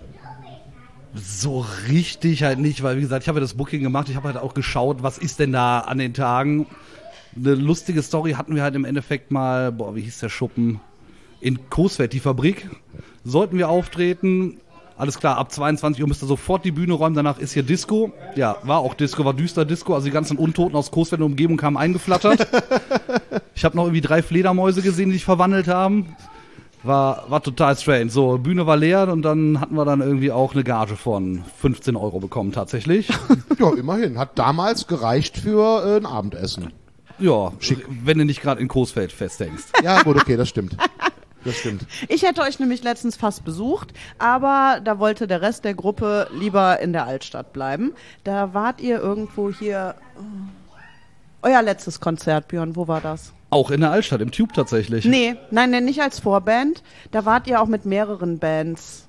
So richtig halt nicht, weil wie gesagt, ich habe ja das Booking gemacht, ich habe halt auch geschaut, was ist denn da an den Tagen. Eine lustige Story hatten wir halt im Endeffekt mal, wie hieß der Schuppen? In Coesfeld, die Fabrik, sollten wir auftreten. Alles klar, ab 22 Uhr müsst ihr sofort die Bühne räumen, danach ist hier Disco. Ja, war auch Disco, war düster Disco, also die ganzen Untoten aus Coesfeld und Umgebung kamen eingeflattert. Ich habe noch irgendwie 3 Fledermäuse gesehen, die sich verwandelt haben. War total strange. So, Bühne war leer und dann hatten wir dann irgendwie auch eine Gage von 15 € bekommen tatsächlich. Ja, immerhin. Hat damals gereicht für ein Abendessen. Ja, wenn du nicht gerade in Coesfeld festhängst. Ja, gut, okay, das stimmt. Das stimmt. Ich hätte euch nämlich letztens fast besucht, aber da wollte der Rest der Gruppe lieber in der Altstadt bleiben. Da wart ihr irgendwo hier... Euer letztes Konzert, Björn, wo war das? Auch in der Altstadt, im Tube tatsächlich. Nee, nein, nicht als Vorband. Da wart ihr auch mit mehreren Bands.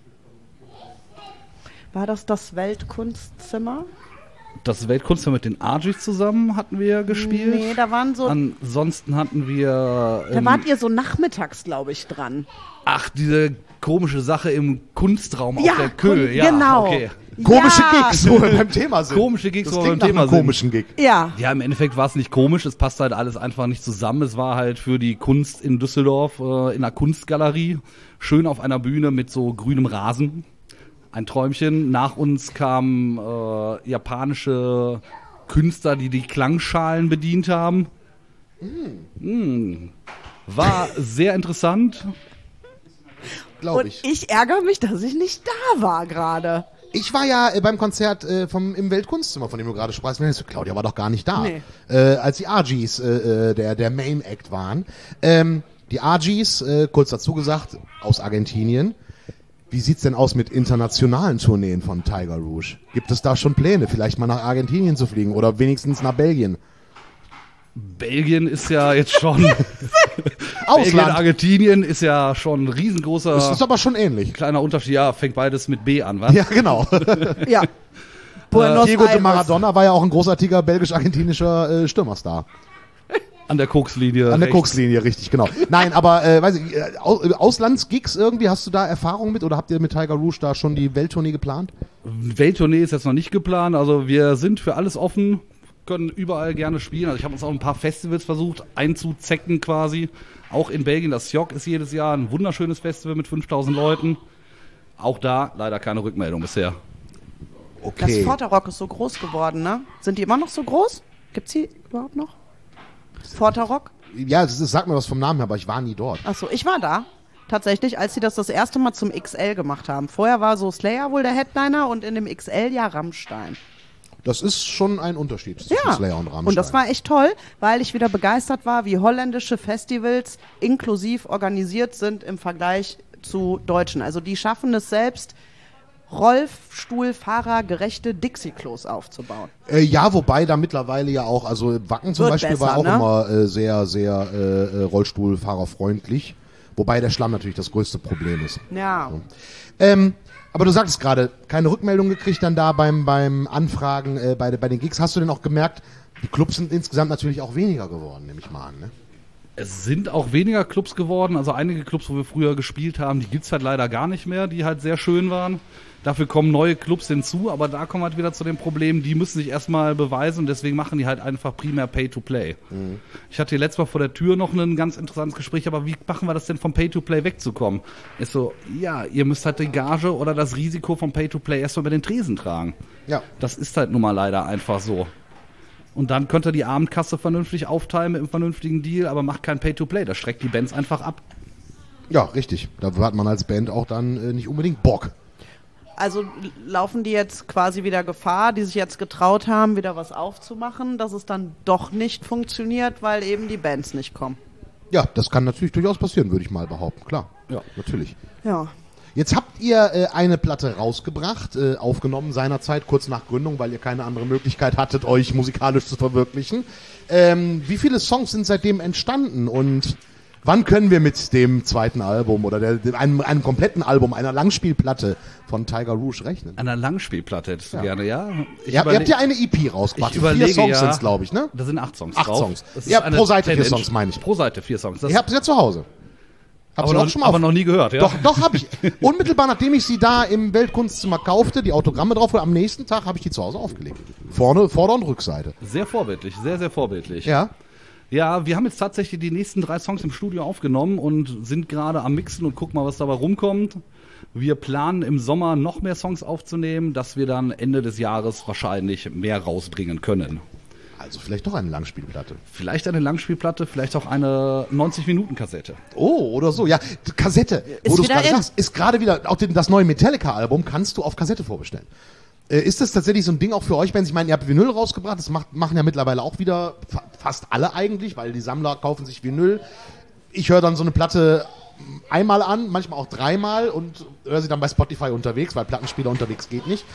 War das Weltkunstzimmer? Das Weltkunstzimmer mit den Argies zusammen hatten wir gespielt. Nee, da waren so... Ansonsten hatten wir... Da wart ihr so nachmittags, glaube ich, dran. Ach, diese komische Sache im Kunstraum Ja, auf der Köhl. Ja, genau. okay. Komische Ja. Gigs, wo wir beim Thema sind. Komische Gigs, das wo wir klingt beim nach Thema einem sind. komischen Gig. Ja. Ja, im Endeffekt war es nicht komisch, es passt halt alles einfach nicht zusammen. Es war halt für die Kunst in Düsseldorf in einer Kunstgalerie, schön auf einer Bühne mit so grünem Rasen. Ein Träumchen. Nach uns kamen japanische Künstler, die die Klangschalen bedient haben. War sehr interessant. Glaube Und ich. ich ärgere mich, dass ich nicht da war gerade. Ich war ja beim Konzert im Weltkunstzimmer, von dem du gerade sprachst. Claudia war doch gar nicht da. Nee. Als die Argies der Main Act waren. Die Argies, kurz dazu gesagt, aus Argentinien. Wie sieht's denn aus mit internationalen Tourneen von Tiger Rouge? Gibt es da schon Pläne, vielleicht mal nach Argentinien zu fliegen oder wenigstens nach Belgien? Belgien ist ja jetzt schon... Belgien, Ausland. Argentinien ist ja schon ein riesengroßer... Das ist aber schon ähnlich. Kleiner Unterschied, ja, fängt beides mit B an, was? Ja, genau. Ja. Buenos Diego de Aires. Maradona war ja auch ein großartiger belgisch-argentinischer Stürmerstar. An der Kokslinie. An der rechts. Kokslinie, richtig, genau. Nein, aber weiß ich, Auslandsgigs irgendwie, hast du da Erfahrung mit oder habt ihr mit Tiger Rouge da schon die Welttournee geplant? Welttournee ist jetzt noch nicht geplant, also wir sind für alles offen, können überall gerne spielen. Also ich habe uns auch ein paar Festivals versucht einzuzecken quasi. Auch in Belgien, das SJOC ist jedes Jahr ein wunderschönes Festival mit 5000 Leuten. Auch da leider keine Rückmeldung bisher. Das Okay. Fortarock ist so groß geworden, ne? Sind die immer noch so groß? Gibt's die überhaupt noch? Fortarock? Ja, das sagt mir was vom Namen her, aber ich war nie dort. Achso, ich war da. Tatsächlich, als sie das erste Mal zum XL gemacht haben. Vorher war so Slayer wohl der Headliner und in dem XL ja Rammstein. Das ist schon ein Unterschied zwischen Ja, Slayer und Rammstein. und das war echt toll, weil ich wieder begeistert war, wie holländische Festivals inklusiv organisiert sind im Vergleich zu deutschen. Also die schaffen es selbst, Rollstuhlfahrer-gerechte Dixie-Klos aufzubauen. Ja, wobei da mittlerweile ja auch, also Wacken zum Wird Beispiel besser, war auch ne? immer sehr, sehr rollstuhlfahrerfreundlich. Wobei der Schlamm natürlich das größte Problem ist. Ja. Aber du sagtest gerade, keine Rückmeldung gekriegt dann da beim Anfragen bei den Gigs. Hast du denn auch gemerkt, die Clubs sind insgesamt natürlich auch weniger geworden, nehme ich mal an, ne? Es sind auch weniger Clubs geworden, also einige Clubs, wo wir früher gespielt haben, die gibt's halt leider gar nicht mehr, die halt sehr schön waren. Dafür kommen neue Clubs hinzu, aber da kommen halt wieder zu dem Problem, die müssen sich erstmal beweisen und deswegen machen die halt einfach primär Pay-to-Play. Ich hatte hier letztes Mal vor der Tür noch ein ganz interessantes Gespräch, aber wie machen wir das denn vom Pay-to-Play wegzukommen? Ist so, ja, ihr müsst halt die Gage oder das Risiko vom Pay-to-Play erstmal über den Tresen tragen. Ja. Das ist halt nun mal leider einfach so. Und dann könnt ihr die Abendkasse vernünftig aufteilen mit einem vernünftigen Deal, aber macht kein Pay-to-Play, das schreckt die Bands einfach ab. Ja, richtig. Da hat man als Band auch dann nicht unbedingt Bock. Also laufen die jetzt quasi wieder Gefahr, die sich jetzt getraut haben, wieder was aufzumachen, dass es dann doch nicht funktioniert, weil eben die Bands nicht kommen. Ja, das kann natürlich durchaus passieren, würde ich mal behaupten. Klar, Ja. natürlich. Ja. Jetzt habt ihr eine Platte rausgebracht, aufgenommen seinerzeit, kurz nach Gründung, weil ihr keine andere Möglichkeit hattet, euch musikalisch zu verwirklichen. Wie viele Songs sind seitdem entstanden und wann können wir mit dem zweiten Album oder einem kompletten Album, einer Langspielplatte von Tiger Rouge rechnen? An einer Langspielplatte hättest du gerne, ja? Ihr habt ja eine EP rausgebracht. Ich überlege, 4 Songs ja. sind's, glaube ich, ne? Da sind 8 Songs 8 drauf. Songs. Das Ja, ist eine pro Seite 4 10-Inch. Songs, meine ich. Pro Seite 4 Songs. Das Ihr habt sie ja zu Hause. Habt aber, ihr auch noch, schon mal aber noch nie gehört, ja? Doch, habe ich. Unmittelbar nachdem ich sie da im Weltkunstzimmer kaufte, die Autogramme drauf, am nächsten Tag habe ich die zu Hause aufgelegt. Vorder- und Rückseite. Sehr vorbildlich, sehr, sehr vorbildlich. Ja. Ja, wir haben jetzt tatsächlich die nächsten 3 Songs im Studio aufgenommen und sind gerade am Mixen und gucken mal, was dabei rumkommt. Wir planen im Sommer noch mehr Songs aufzunehmen, dass wir dann Ende des Jahres wahrscheinlich mehr rausbringen können. Also vielleicht doch eine Langspielplatte. Vielleicht eine Langspielplatte, vielleicht auch eine 90-Minuten-Kassette. Oh, oder so. Ja, Kassette. Ist Wo du es wieder gerade in. sagst, ist gerade wieder, auch das neue Metallica-Album kannst du auf Kassette vorbestellen. Ist das tatsächlich so ein Ding auch für euch, wenn ich meine, ihr habt Vinyl rausgebracht, das machen ja mittlerweile auch wieder fast alle eigentlich, weil die Sammler kaufen sich Vinyl. Ich höre dann so eine Platte einmal an, manchmal auch 3-mal und höre sie dann bei Spotify unterwegs, weil Plattenspieler unterwegs geht nicht.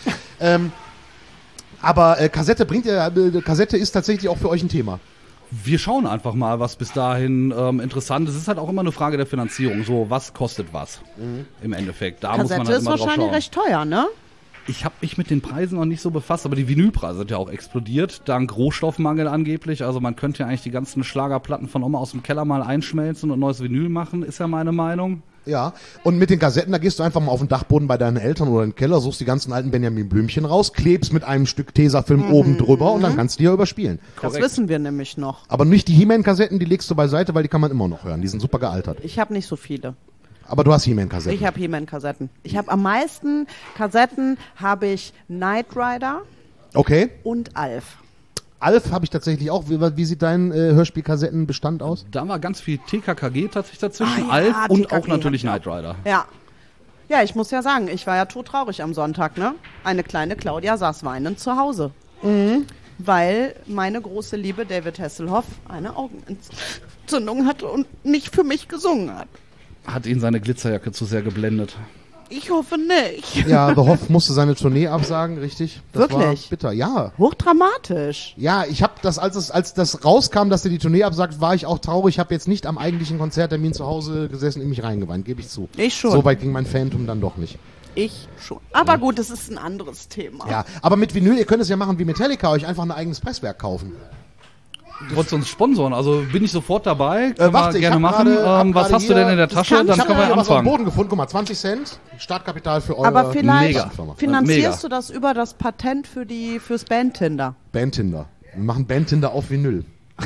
Aber Kassette ist tatsächlich auch für euch ein Thema. Wir schauen einfach mal, was bis dahin interessant ist. Es ist halt auch immer eine Frage der Finanzierung. So, was kostet was im Endeffekt? Da muss man Kassette halt ist immer drauf wahrscheinlich schauen. recht teuer, ne? Ich habe mich mit den Preisen noch nicht so befasst, aber die Vinylpreise sind ja auch explodiert, dank Rohstoffmangel angeblich. Also man könnte ja eigentlich die ganzen Schlagerplatten von Oma aus dem Keller mal einschmelzen und neues Vinyl machen, ist ja meine Meinung. Ja, und mit den Kassetten, da gehst du einfach mal auf den Dachboden bei deinen Eltern oder im Keller, suchst die ganzen alten Benjamin Blümchen raus, klebst mit einem Stück Tesafilm oben drüber und dann kannst du die ja überspielen. Das wissen wir nämlich noch. Aber nicht die He-Man-Kassetten, die legst du beiseite, weil die kann man immer noch hören. Die sind super gealtert. Ich habe nicht so viele. Aber du hast He-Man-Kassetten. Ich habe He-Man-Kassetten. Ich habe am meisten Kassetten, habe ich Knight Rider Okay. und Alf. Alf habe ich tatsächlich auch. Wie sieht dein Hörspielkassettenbestand aus? Da war ganz viel TKKG tatsächlich dazwischen, Ah ja, Alf und TKKG auch natürlich hab ich Knight Rider. Ja. Ja, ich muss ja sagen, ich war ja todtraurig am Sonntag, ne? Eine kleine Claudia saß weinend zu Hause. Weil meine große Liebe David Hasselhoff eine Augenentzündung hatte und nicht für mich gesungen hat. Hat ihn seine Glitzerjacke zu sehr geblendet. Ich hoffe nicht. Ja, The Hoff musste seine Tournee absagen, richtig? Das Wirklich? war bitter, ja. Hochdramatisch. Ja, ich habe das, als das rauskam, dass er die Tournee absagt, war ich auch traurig. Ich habe jetzt nicht am eigentlichen Konzerttermin zu Hause gesessen und in mich reingeweint, gebe ich zu. Ich schon. So weit ging mein Phantom dann doch nicht. Ich schon. Aber gut, das ist ein anderes Thema. Ja, aber mit Vinyl, ihr könnt es ja machen wie Metallica, euch einfach ein eigenes Presswerk kaufen. Du wolltest uns sponsoren, also bin ich sofort dabei. Können Warte, wir ich gerne hab machen. hab Was hast du hier- denn in der das Tasche? kann- Dann ich können hab wir was auf dem anfangen. Boden gefunden. Guck mal, 20 Cent, Startkapital für eure Aber vielleicht Mega. finanzierst Mega. du das über das Patent fürs Bandtinder. Bandtinder. Wir machen Bandtinder auf Vinyl.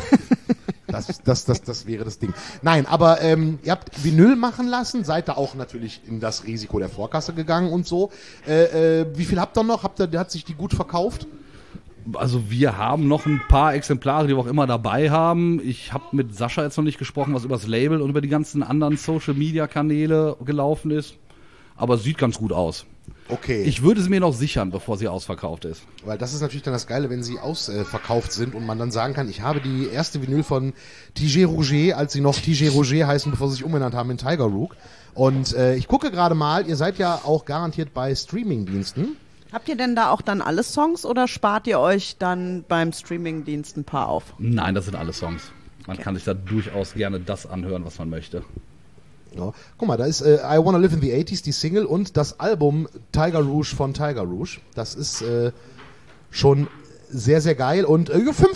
Das wäre das Ding. Nein, aber ihr habt Vinyl machen lassen, seid da auch natürlich in das Risiko der Vorkasse gegangen und so. Wie viel habt ihr noch? Hat sich die gut verkauft? Also wir haben noch ein paar Exemplare, die wir auch immer dabei haben. Ich habe mit Sascha jetzt noch nicht gesprochen, was über das Label und über die ganzen anderen Social-Media-Kanäle gelaufen ist. Aber es sieht ganz gut aus. Okay. Ich würde sie mir noch sichern, bevor sie ausverkauft ist. Weil das ist natürlich dann das Geile, wenn sie ausverkauft sind und man dann sagen kann, ich habe die erste Vinyl von TG Rouget, als sie noch TG Rouget heißen, bevor sie sich umbenannt haben in Tiger Rook. Und ich gucke gerade mal, ihr seid ja auch garantiert bei Streamingdiensten. Habt ihr denn da auch dann alle Songs oder spart ihr euch dann beim Streamingdienst ein paar auf? Nein, das sind alle Songs. Man kann sich da durchaus gerne das anhören, was man möchte. Ja. Guck mal, da ist I Wanna Live in the 80s, die Single und das Album Tiger Rouge von Tiger Rouge. Das ist schon sehr, sehr geil. Und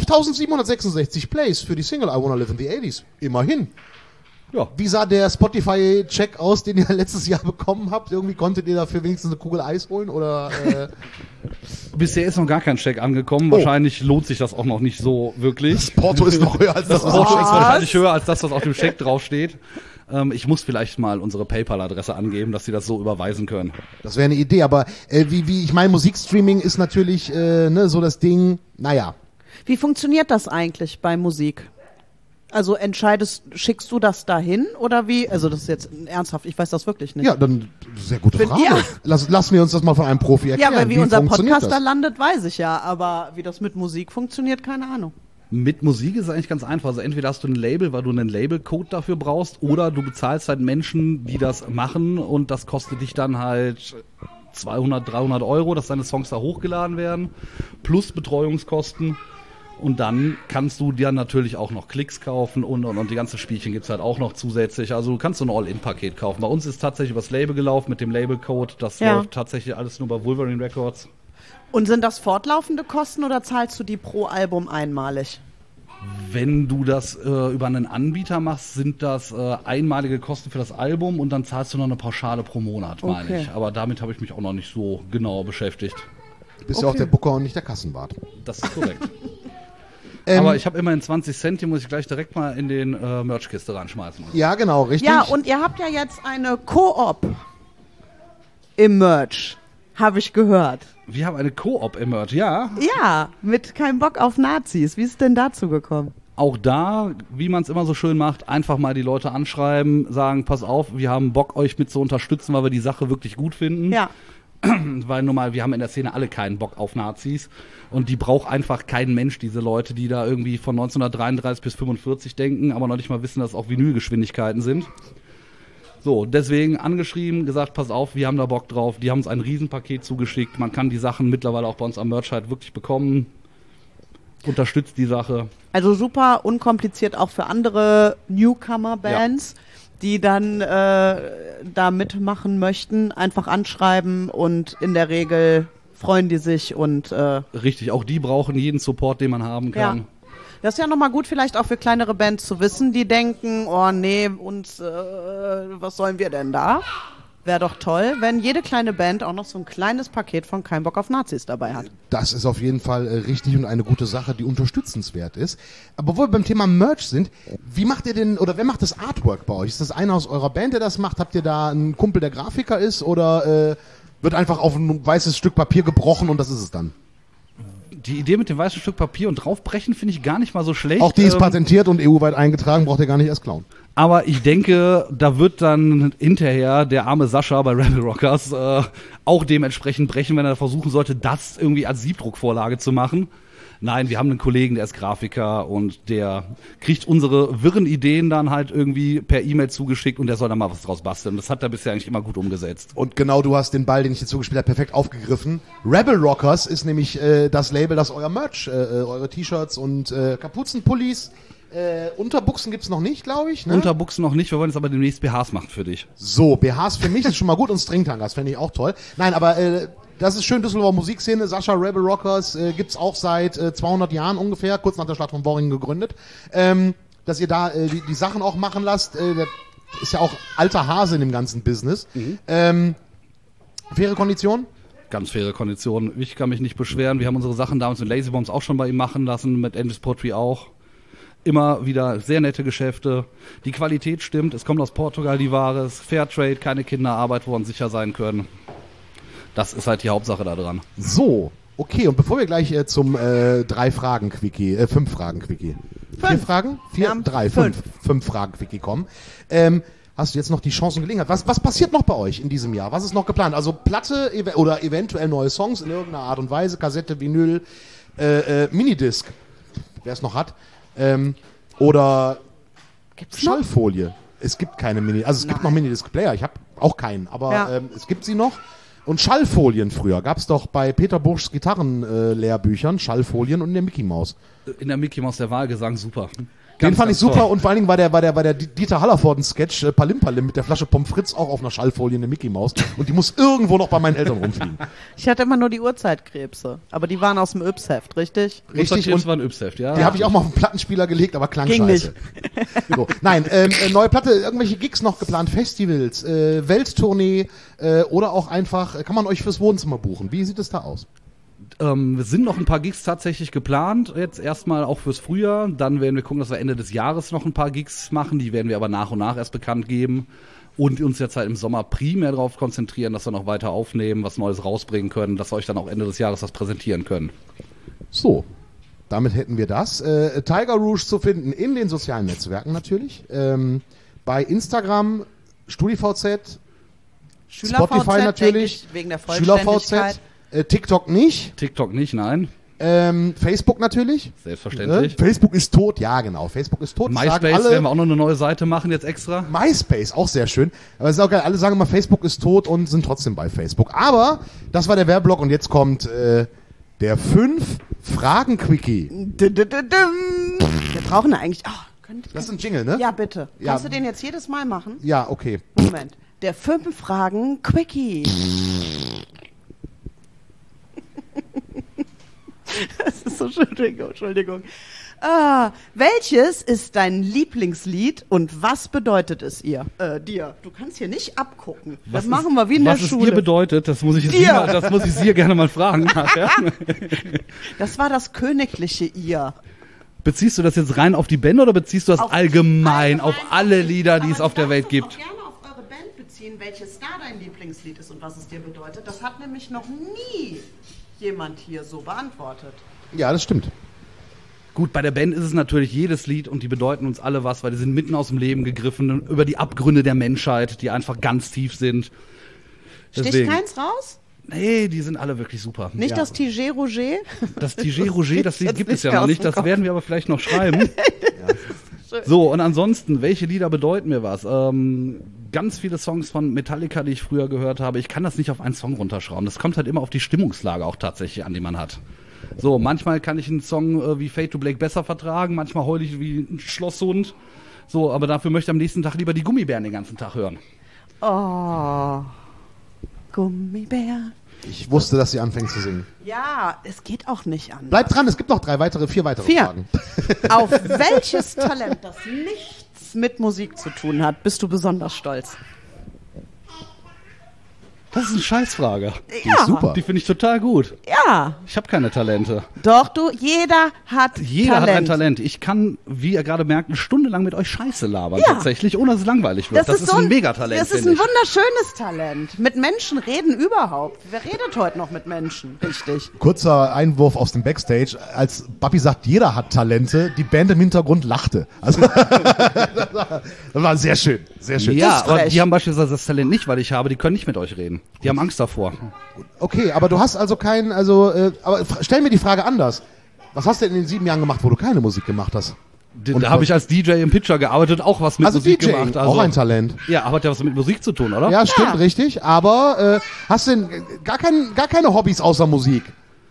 5766 Plays für die Single I Wanna Live in the 80s. Immerhin. Ja. Wie sah der Spotify-Check aus, den ihr letztes Jahr bekommen habt? Irgendwie konntet ihr dafür wenigstens eine Kugel Eis holen? Oder, Bisher ist noch gar kein Check angekommen. Wahrscheinlich lohnt sich das auch noch nicht so wirklich. Das Porto ist noch höher als das, Das Porto ist wahrscheinlich höher als das, was auf dem Scheck draufsteht. Ich muss vielleicht mal unsere PayPal-Adresse angeben, dass sie das so überweisen können. Das wäre eine Idee, aber ich meine, Musikstreaming ist natürlich so das Ding, naja. Wie funktioniert das eigentlich bei Musik? Also schickst du das dahin oder wie? Also das ist jetzt ernsthaft, ich weiß das wirklich nicht. Ja, dann sehr gute Frage. Ja. Lassen wir uns das mal von einem Profi Ja, erklären. aber wie unser funktioniert Podcast da das? landet, weiß ich ja. Aber wie das mit Musik funktioniert, keine Ahnung. Mit Musik ist es eigentlich ganz einfach. Also entweder hast du ein Label, weil du einen Labelcode dafür brauchst, oder du bezahlst halt Menschen, die das machen, und das kostet dich dann halt 200, 300 Euro, dass deine Songs da hochgeladen werden, plus Betreuungskosten. Und dann kannst du dir natürlich auch noch Klicks kaufen und die ganzen Spielchen gibt's halt auch noch zusätzlich. Also du kannst so ein All-In-Paket kaufen. Bei uns ist tatsächlich übers Label gelaufen mit dem Labelcode. Das läuft tatsächlich alles nur bei Wolverine Records. Und sind das fortlaufende Kosten oder zahlst du die pro Album einmalig? Wenn du das über einen Anbieter machst, sind das einmalige Kosten für das Album und dann zahlst du noch eine Pauschale pro Monat, meine Okay. ich. Aber damit habe ich mich auch noch nicht so genau beschäftigt. Du bist ja auch der Booker und nicht der Kassenwart. Das ist korrekt. Aber ich habe immerhin 20 Cent, die muss ich gleich direkt mal in den Merchkiste reinschmeißen. Ja, genau, richtig. Ja, und ihr habt ja jetzt eine Koop im Merch, habe ich gehört. Wir haben eine Koop im Merch, ja. Ja, mit keinem Bock auf Nazis. Wie ist es denn dazu gekommen? Auch da, wie man es immer so schön macht, einfach mal die Leute anschreiben, sagen, pass auf, wir haben Bock, euch mit zu unterstützen, weil wir die Sache wirklich gut finden. Ja. Weil nun mal, wir haben in der Szene alle keinen Bock auf Nazis und die braucht einfach kein Mensch, diese Leute, die da irgendwie von 1933 bis 45 denken, aber noch nicht mal wissen, dass es auch Vinylgeschwindigkeiten sind. So, deswegen angeschrieben, gesagt, pass auf, wir haben da Bock drauf. Die haben uns ein Riesenpaket zugeschickt. Man kann die Sachen mittlerweile auch bei uns am Merch halt wirklich bekommen. Unterstützt die Sache. Also super unkompliziert auch für andere Newcomer-Bands, die dann da mitmachen möchten. Einfach anschreiben und in der Regel freuen die sich und Richtig, auch die brauchen jeden Support, den man haben kann. ja. Das ist ja nochmal gut vielleicht auch für kleinere Bands zu wissen, die denken, oh nee, was sollen wir denn da? Wäre doch toll, wenn jede kleine Band auch noch so ein kleines Paket von Kein Bock auf Nazis dabei hat. Das ist auf jeden Fall richtig und eine gute Sache, die unterstützenswert ist. Aber wo wir beim Thema Merch sind, wie macht ihr denn, oder wer macht das Artwork bei euch? Ist das einer aus eurer Band, der das macht? Habt ihr da einen Kumpel, der Grafiker ist? Oder wird einfach auf ein weißes Stück Papier gebrochen und das ist es dann? Die Idee mit dem weißen Stück Papier und draufbrechen finde ich gar nicht mal so schlecht. Auch die ist patentiert und EU-weit eingetragen, braucht ihr gar nicht erst klauen. Aber ich denke, da wird dann hinterher der arme Sascha bei Rebel Rockers auch dementsprechend brechen, wenn er versuchen sollte, das irgendwie als Siebdruckvorlage zu machen. Nein, wir haben einen Kollegen, der ist Grafiker und der kriegt unsere wirren Ideen dann halt irgendwie per E-Mail zugeschickt und der soll dann mal was draus basteln. Das hat er bisher eigentlich immer gut umgesetzt. Und genau, du hast den Ball, den ich dir zugespielt habe, perfekt aufgegriffen. Rebel Rockers ist nämlich das Label, das euer Merch, eure T-Shirts und Kapuzenpullis, Unterbuchsen gibt's noch nicht, glaube ich. Ne? Unterbuchsen noch nicht, wir wollen jetzt aber demnächst BHs machen für dich. So, BHs für mich ist schon mal gut und Stringtangas fände ich auch toll. Nein, aber das ist schön, Düsseldorfer Musikszene. Sascha Rebel Rockers gibt's auch seit 200 Jahren ungefähr, kurz nach der Schlacht von Worringen gegründet. Dass ihr da die Sachen auch machen lasst, das ist ja auch alter Hase in dem ganzen Business. Faire Kondition? Ganz faire Konditionen. Ich kann mich nicht beschweren. Wir haben unsere Sachen damals mit Lazybombs auch schon bei ihm machen lassen, mit Endless Poetry auch. Immer wieder sehr nette Geschäfte. Die Qualität stimmt. Es kommt aus Portugal die Ware. Es ist Fairtrade, keine Kinderarbeit, wo wir uns sicher sein können. Das ist halt die Hauptsache da dran. So, okay. Und bevor wir gleich zum 5-Fragen-Quickie 4 Fragen? 4? 3, 5 Fragen-Quickie kommen. Hast du jetzt noch die Chance und Gelegenheit? Was passiert noch bei euch in diesem Jahr? Was ist noch geplant? Also Platte oder eventuell neue Songs in irgendeiner Art und Weise, Kassette, Vinyl, Minidisc, wer es noch hat. Oder Gibt's Schallfolie. Es gibt keine es gibt noch Minidisc-Player. Ich habe auch keinen, aber es gibt sie noch. Und Schallfolien früher gab es doch bei Peter Burschs Gitarrenlehrbüchern Schallfolien und in der Mickey Maus. In der Mickey Mouse der Wahlgesang super. Den fand ich super toll. und vor allen Dingen war der Dieter Hallervorden-Sketch Palim Palim mit der Flasche Pommes frites auch auf einer Schallfolie eine Mickey Maus und die muss irgendwo noch bei meinen Eltern rumfliegen. Ich hatte immer nur die Uhrzeitkrebse, aber die waren aus dem Yps-Heft, richtig? Richtig, Und und war ein Yps-Heft, ja. die habe ich auch mal auf den Plattenspieler gelegt, aber klang Ging scheiße. So, nein, neue Platte, irgendwelche Gigs noch geplant, Festivals, Welttournee oder auch einfach, kann man euch fürs Wohnzimmer buchen? Wie sieht es da aus? Es sind noch ein paar Gigs tatsächlich geplant, jetzt erstmal auch fürs Frühjahr. Dann werden wir gucken, dass wir Ende des Jahres noch ein paar Gigs machen. Die werden wir aber nach und nach erst bekannt geben und uns jetzt halt im Sommer primär darauf konzentrieren, dass wir noch weiter aufnehmen, was Neues rausbringen können, dass wir euch dann auch Ende des Jahres das präsentieren können. So, damit hätten wir das. Tiger Rouge zu finden in den sozialen Netzwerken natürlich. Bei Instagram, StudiVZ, Spotify denke natürlich, ich, wegen der Vollständigkeit. SchülerVZ, TikTok nicht, TikTok nicht, nein. Facebook natürlich. Selbstverständlich. Facebook ist tot, ja genau, Facebook ist tot. Sagen MySpace alle, werden wir auch noch eine neue Seite machen jetzt extra. MySpace, auch sehr schön. Aber es ist auch geil, alle sagen immer, Facebook ist tot und sind trotzdem bei Facebook. Aber, das war der Werbeblock und jetzt kommt der 5-Fragen-Quickie. Wir brauchen eigentlich... Das ist ein Jingle, ne? Ja, bitte. Ja. Kannst du den jetzt jedes Mal machen? Ja, okay. Moment. Der 5-Fragen-Quickie. Das ist so schön, Entschuldigung. Welches ist dein Lieblingslied und was bedeutet es dir? Du kannst hier nicht abgucken. Das machen wir wie in der Was es Schule. dir bedeutet, das muss ich Sie gerne mal fragen nachher. Das war das königliche Ihr. Beziehst du das jetzt rein auf die Band oder beziehst du das allgemein auf alle Lieder, die es auf der Welt gibt? Ich gerne auf eure Band beziehen, welches da dein Lieblingslied ist und was es dir bedeutet. Das hat nämlich noch nie jemand hier so beantwortet. Ja, das stimmt. Gut, bei der Band ist es natürlich jedes Lied und die bedeuten uns alle was, weil die sind mitten aus dem Leben gegriffen, über die Abgründe der Menschheit, die einfach ganz tief sind. Sticht keins raus? Nee, die sind alle wirklich super. Nicht das Tigé Roger? Das Tigé Roger, das Lied Jetzt gibt es nicht ja mehr noch aus nicht, dem das Kopf. werden wir aber vielleicht noch schreiben. So, und ansonsten, welche Lieder bedeuten mir was? Ganz viele Songs von Metallica, die ich früher gehört habe. Ich kann das nicht auf einen Song runterschrauben. Das kommt halt immer auf die Stimmungslage auch tatsächlich an, die man hat. So, manchmal kann ich einen Song wie Fade to Black besser vertragen, manchmal heul ich wie ein Schlosshund. So, aber dafür möchte ich am nächsten Tag lieber die Gummibären den ganzen Tag hören. Oh, Gummibär. Ich wusste, dass sie anfängt zu singen. Ja, es geht auch nicht an. Bleibt dran, es gibt noch 4 weitere 4. Fragen. Auf welches Talent, das nichts mit Musik zu tun hat, bist du besonders stolz? Das ist eine Scheißfrage. Ja, Super. Die finde ich total gut. ja. Ich habe keine Talente. Doch, jeder hat Jeder Talent. hat ein Talent. Ich kann, wie ihr gerade merkt, eine Stunde lang mit euch Scheiße labern Ja. tatsächlich, ohne dass es langweilig wird. Das ist so ein Megatalent, Das ist finde ein ich. wunderschönes Talent. Mit Menschen reden überhaupt. Wer redet heute noch mit Menschen? Richtig. Kurzer Einwurf aus dem Backstage. Als Bappi sagt, jeder hat Talente, die Band im Hintergrund lachte. Also, das war sehr schön. Sehr schön. Ja, ist aber frech. die haben beispielsweise das Talent nicht, weil ich habe, die können nicht mit euch reden. Die haben Angst davor. Okay, aber du hast also aber stell mir die Frage anders. Was hast du denn in den 7 Jahren gemacht, wo du keine Musik gemacht hast? Da habe ich als DJ im Pitcher gearbeitet, auch was mit Also Musik DJing, gemacht. Also, auch ein Talent. ja, aber hat ja was mit Musik zu tun, oder? Ja, stimmt, richtig. Aber hast du denn gar keine Hobbys außer Musik?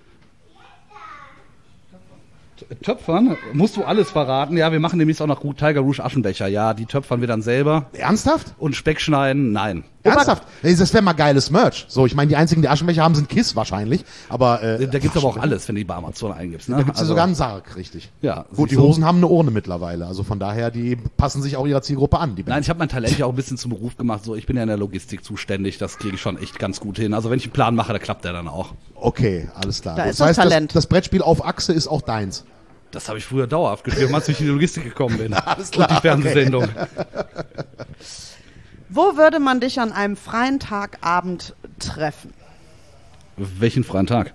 Töpfern? Musst du alles verraten? Ja, wir machen demnächst auch noch Tiger Rouge Aschenbecher. Ja, die töpfern wir dann selber. Ernsthaft? Und Speck schneiden? Nein. Ernsthaft? Nee, das wäre mal geiles Merch. So, ich meine, die einzigen, die Aschenbecher haben, sind KISS wahrscheinlich. Aber Da gibt's aber auch alles, wenn du die bei Amazon eingibst. Ne? da gibt's ja sogar einen Sarg, richtig. Ja, Gut, die siehst du. Hosen haben eine Urne mittlerweile. Also von daher, die passen sich auch ihrer Zielgruppe an. Die Bands. Nein, ich habe mein Talent ja auch ein bisschen zum Beruf gemacht. So, ich bin ja in der Logistik zuständig. Das kriege ich schon echt ganz gut hin. Also wenn ich einen Plan mache, da klappt der dann auch. Okay, alles klar. Da Gut, ist das Talent. Das Brettspiel auf Achse ist auch deins. Das habe ich früher dauerhaft gespielt, als ich in die Logistik gekommen bin. Alles klar, Und die Fernsehsendung. Wo würde man dich an einem freien Tagabend treffen? Welchen freien Tag?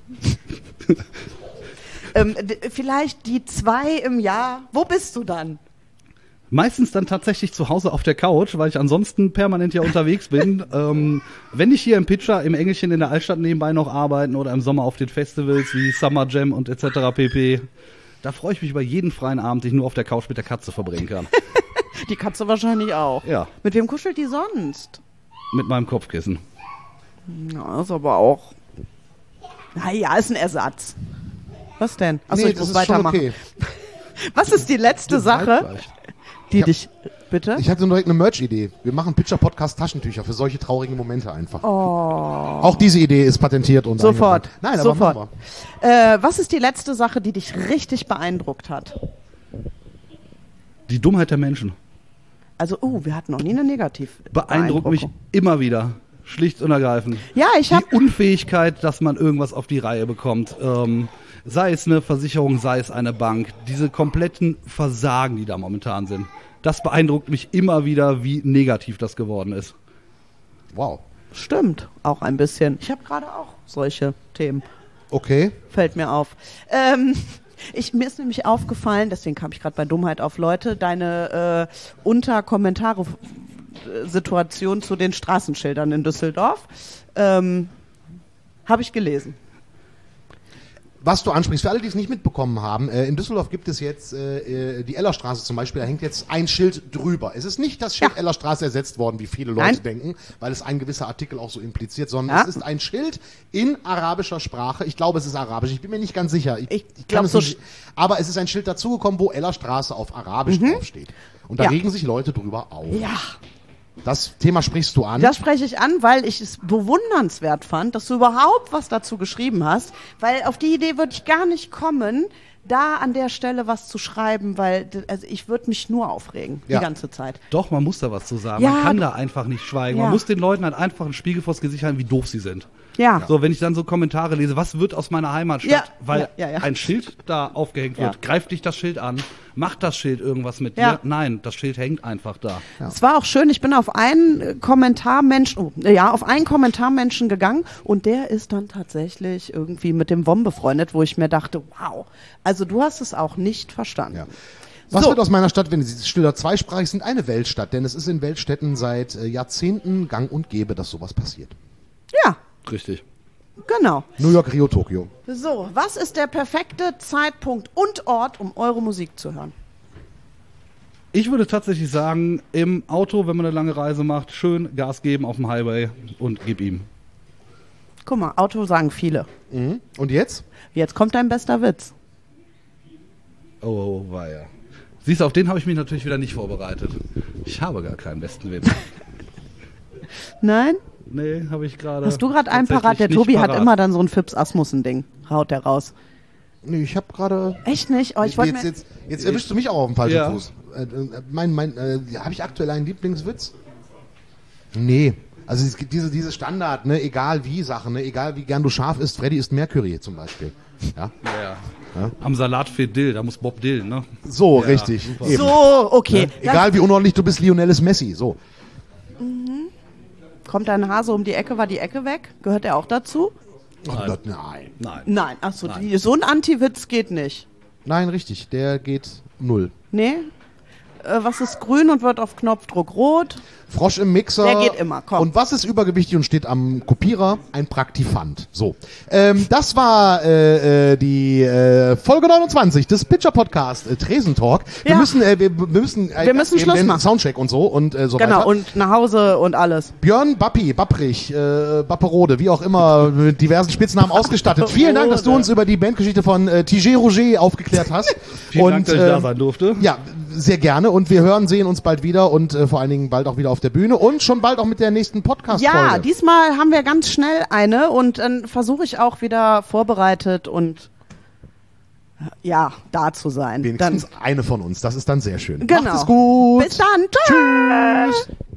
Vielleicht die 2 im Jahr. Wo bist du dann? Meistens dann tatsächlich zu Hause auf der Couch, weil ich ansonsten permanent ja unterwegs bin. Wenn ich hier im Pitcher, im Engelchen in der Altstadt nebenbei noch arbeiten oder im Sommer auf den Festivals wie Summer Jam und etc. pp. Da freue ich mich über jeden freien Abend, den ich nur auf der Couch mit der Katze verbringen kann. Die Katze wahrscheinlich auch. Ja. Mit wem kuschelt die sonst? Mit meinem Kopfkissen. Ja, ist aber auch... Naja, ist ein Ersatz. Was denn? Achso, ich das muss ist schon weitermachen. okay. Was ist die letzte Sache, die dich... Bitte? Ich hatte nur direkt eine Merch-Idee. Wir machen Pitcher-Podcast-Taschentücher für solche traurigen Momente einfach. Auch diese Idee ist patentiert und Sofort. eingebracht. Nein, aber Sofort. machen wir. Was ist die letzte Sache, die dich richtig beeindruckt hat? Die Dummheit der Menschen Also, wir hatten noch nie eine beeindruckt mich immer wieder. Schlicht und ergreifend. Ja, ich habe... Die Unfähigkeit, dass man irgendwas auf die Reihe bekommt. Sei es eine Versicherung, sei es eine Bank. Diese kompletten Versagen, die da momentan sind. Das beeindruckt mich immer wieder, wie negativ das geworden ist. Wow. Stimmt, auch ein bisschen. Ich habe gerade auch solche Themen. Okay. Fällt mir auf. Mir ist nämlich aufgefallen, deswegen kam ich gerade bei Dummheit auf Leute, deine Unter-Kommentare-Situation zu den Straßenschildern in Düsseldorf. Habe ich gelesen. Was du ansprichst, für alle, die es nicht mitbekommen haben, in Düsseldorf gibt es jetzt die Ellerstraße zum Beispiel, da hängt jetzt ein Schild drüber. Es ist nicht das Schild Ellerstraße ersetzt worden, wie viele Leute denken, weil es ein gewisser Artikel auch so impliziert, sondern es ist ein Schild in arabischer Sprache. Ich glaube, es ist arabisch, ich bin mir nicht ganz sicher. Ich glaub, es nicht, aber es ist ein Schild dazugekommen, wo Ellerstraße auf Arabisch draufsteht. Und da regen sich Leute drüber auf. Ja. Das Thema sprichst du an. Das spreche ich an, weil ich es bewundernswert fand, dass du überhaupt was dazu geschrieben hast, weil auf die Idee würde ich gar nicht kommen, da an der Stelle was zu schreiben, weil ich würde mich nur aufregen, die ganze Zeit. Doch, man muss da was zu sagen. Ja, man kann da einfach nicht schweigen. Ja. Man muss den Leuten halt einfach einen Spiegel vors Gesicht halten, wie doof sie sind. Ja. So, wenn ich dann so Kommentare lese, was wird aus meiner Heimatstadt, weil Ja. ein Schild da aufgehängt wird, Ja. greift dich das Schild an, macht das Schild irgendwas mit Ja. dir? Nein, das Schild hängt einfach da. Es war auch schön, ich bin auf einen Kommentarmenschen gegangen und der ist dann tatsächlich irgendwie mit dem WOM befreundet, wo ich mir dachte, wow, also du hast es auch nicht verstanden. Ja. Was wird aus meiner Stadt, wenn Sie Schilder zweisprachig sind? Eine Weltstadt, denn es ist in Weltstädten seit Jahrzehnten gang und gäbe, dass sowas passiert. Ja, Richtig. genau. New York, Rio, Tokio. So, was ist der perfekte Zeitpunkt und Ort, um eure Musik zu hören? Ich würde tatsächlich sagen, im Auto, wenn man eine lange Reise macht, schön Gas geben auf dem Highway und gib ihm. Guck mal, Auto sagen viele. Und jetzt? Jetzt kommt dein bester Witz. Oh, weia. Siehst du, auf den habe ich mich natürlich wieder nicht vorbereitet. Ich habe gar keinen besten Witz. Nein? Nee, habe ich gerade. Hast du gerade einen tatsächlich parat? Der nicht Tobi hat parat. immer dann so ein Fips Asmussen-Ding. Haut der raus. Nee, ich habe gerade... Echt nicht? Oh, ich wollte mir... Jetzt erwischst du mich auch auf dem falschen Ja. Fuß. Habe ich aktuell einen Lieblingswitz? Nee. Also es gibt diese Standard, ne, egal wie Sachen, ne, egal wie gern du scharf isst, Freddy isst Mercury zum Beispiel. Ja. Ja. Am Salat fehlt Dill, da muss Bob Dill, ne? So, Ja, richtig. super. Eben. So, okay. Dann Egal wie unordentlich du bist, Lionel ist Messi. So. kommt dein Hase um die Ecke, war die Ecke weg? Gehört er auch dazu? Nein. Nein. Nein. Achso, Nein. so ein Anti-Witz geht nicht. Nein, richtig. Der geht 0. Nee? Was ist grün und wird auf Knopfdruck rot? Frosch im Mixer. Der geht immer, komm. Und was ist übergewichtig und steht am Kopierer? Ein Praktifant. So. Das war die Folge 29 des Pitcher Podcast Tresentalk. Wir Ja. müssen, wir müssen Schluss denn machen. Soundcheck und so und so Genau, weiter. und nach Hause und alles. Björn Bappi, Bapprich, Bapperode, wie auch immer, mit diversen Spitznamen ausgestattet. Vielen Dank, dass du uns über die Bandgeschichte von TG Roger aufgeklärt hast. Vielen Dank, dass ich da sein durfte. Ja, sehr gerne und wir sehen uns bald wieder und vor allen Dingen bald auch wieder auf der Bühne und schon bald auch mit der nächsten Podcast-Folge. Ja, diesmal haben wir ganz schnell eine und dann versuche ich auch wieder vorbereitet und ja, da zu sein. Wenigstens eine von uns, das ist dann sehr schön. Genau. Macht es gut. Bis dann. Tschüss.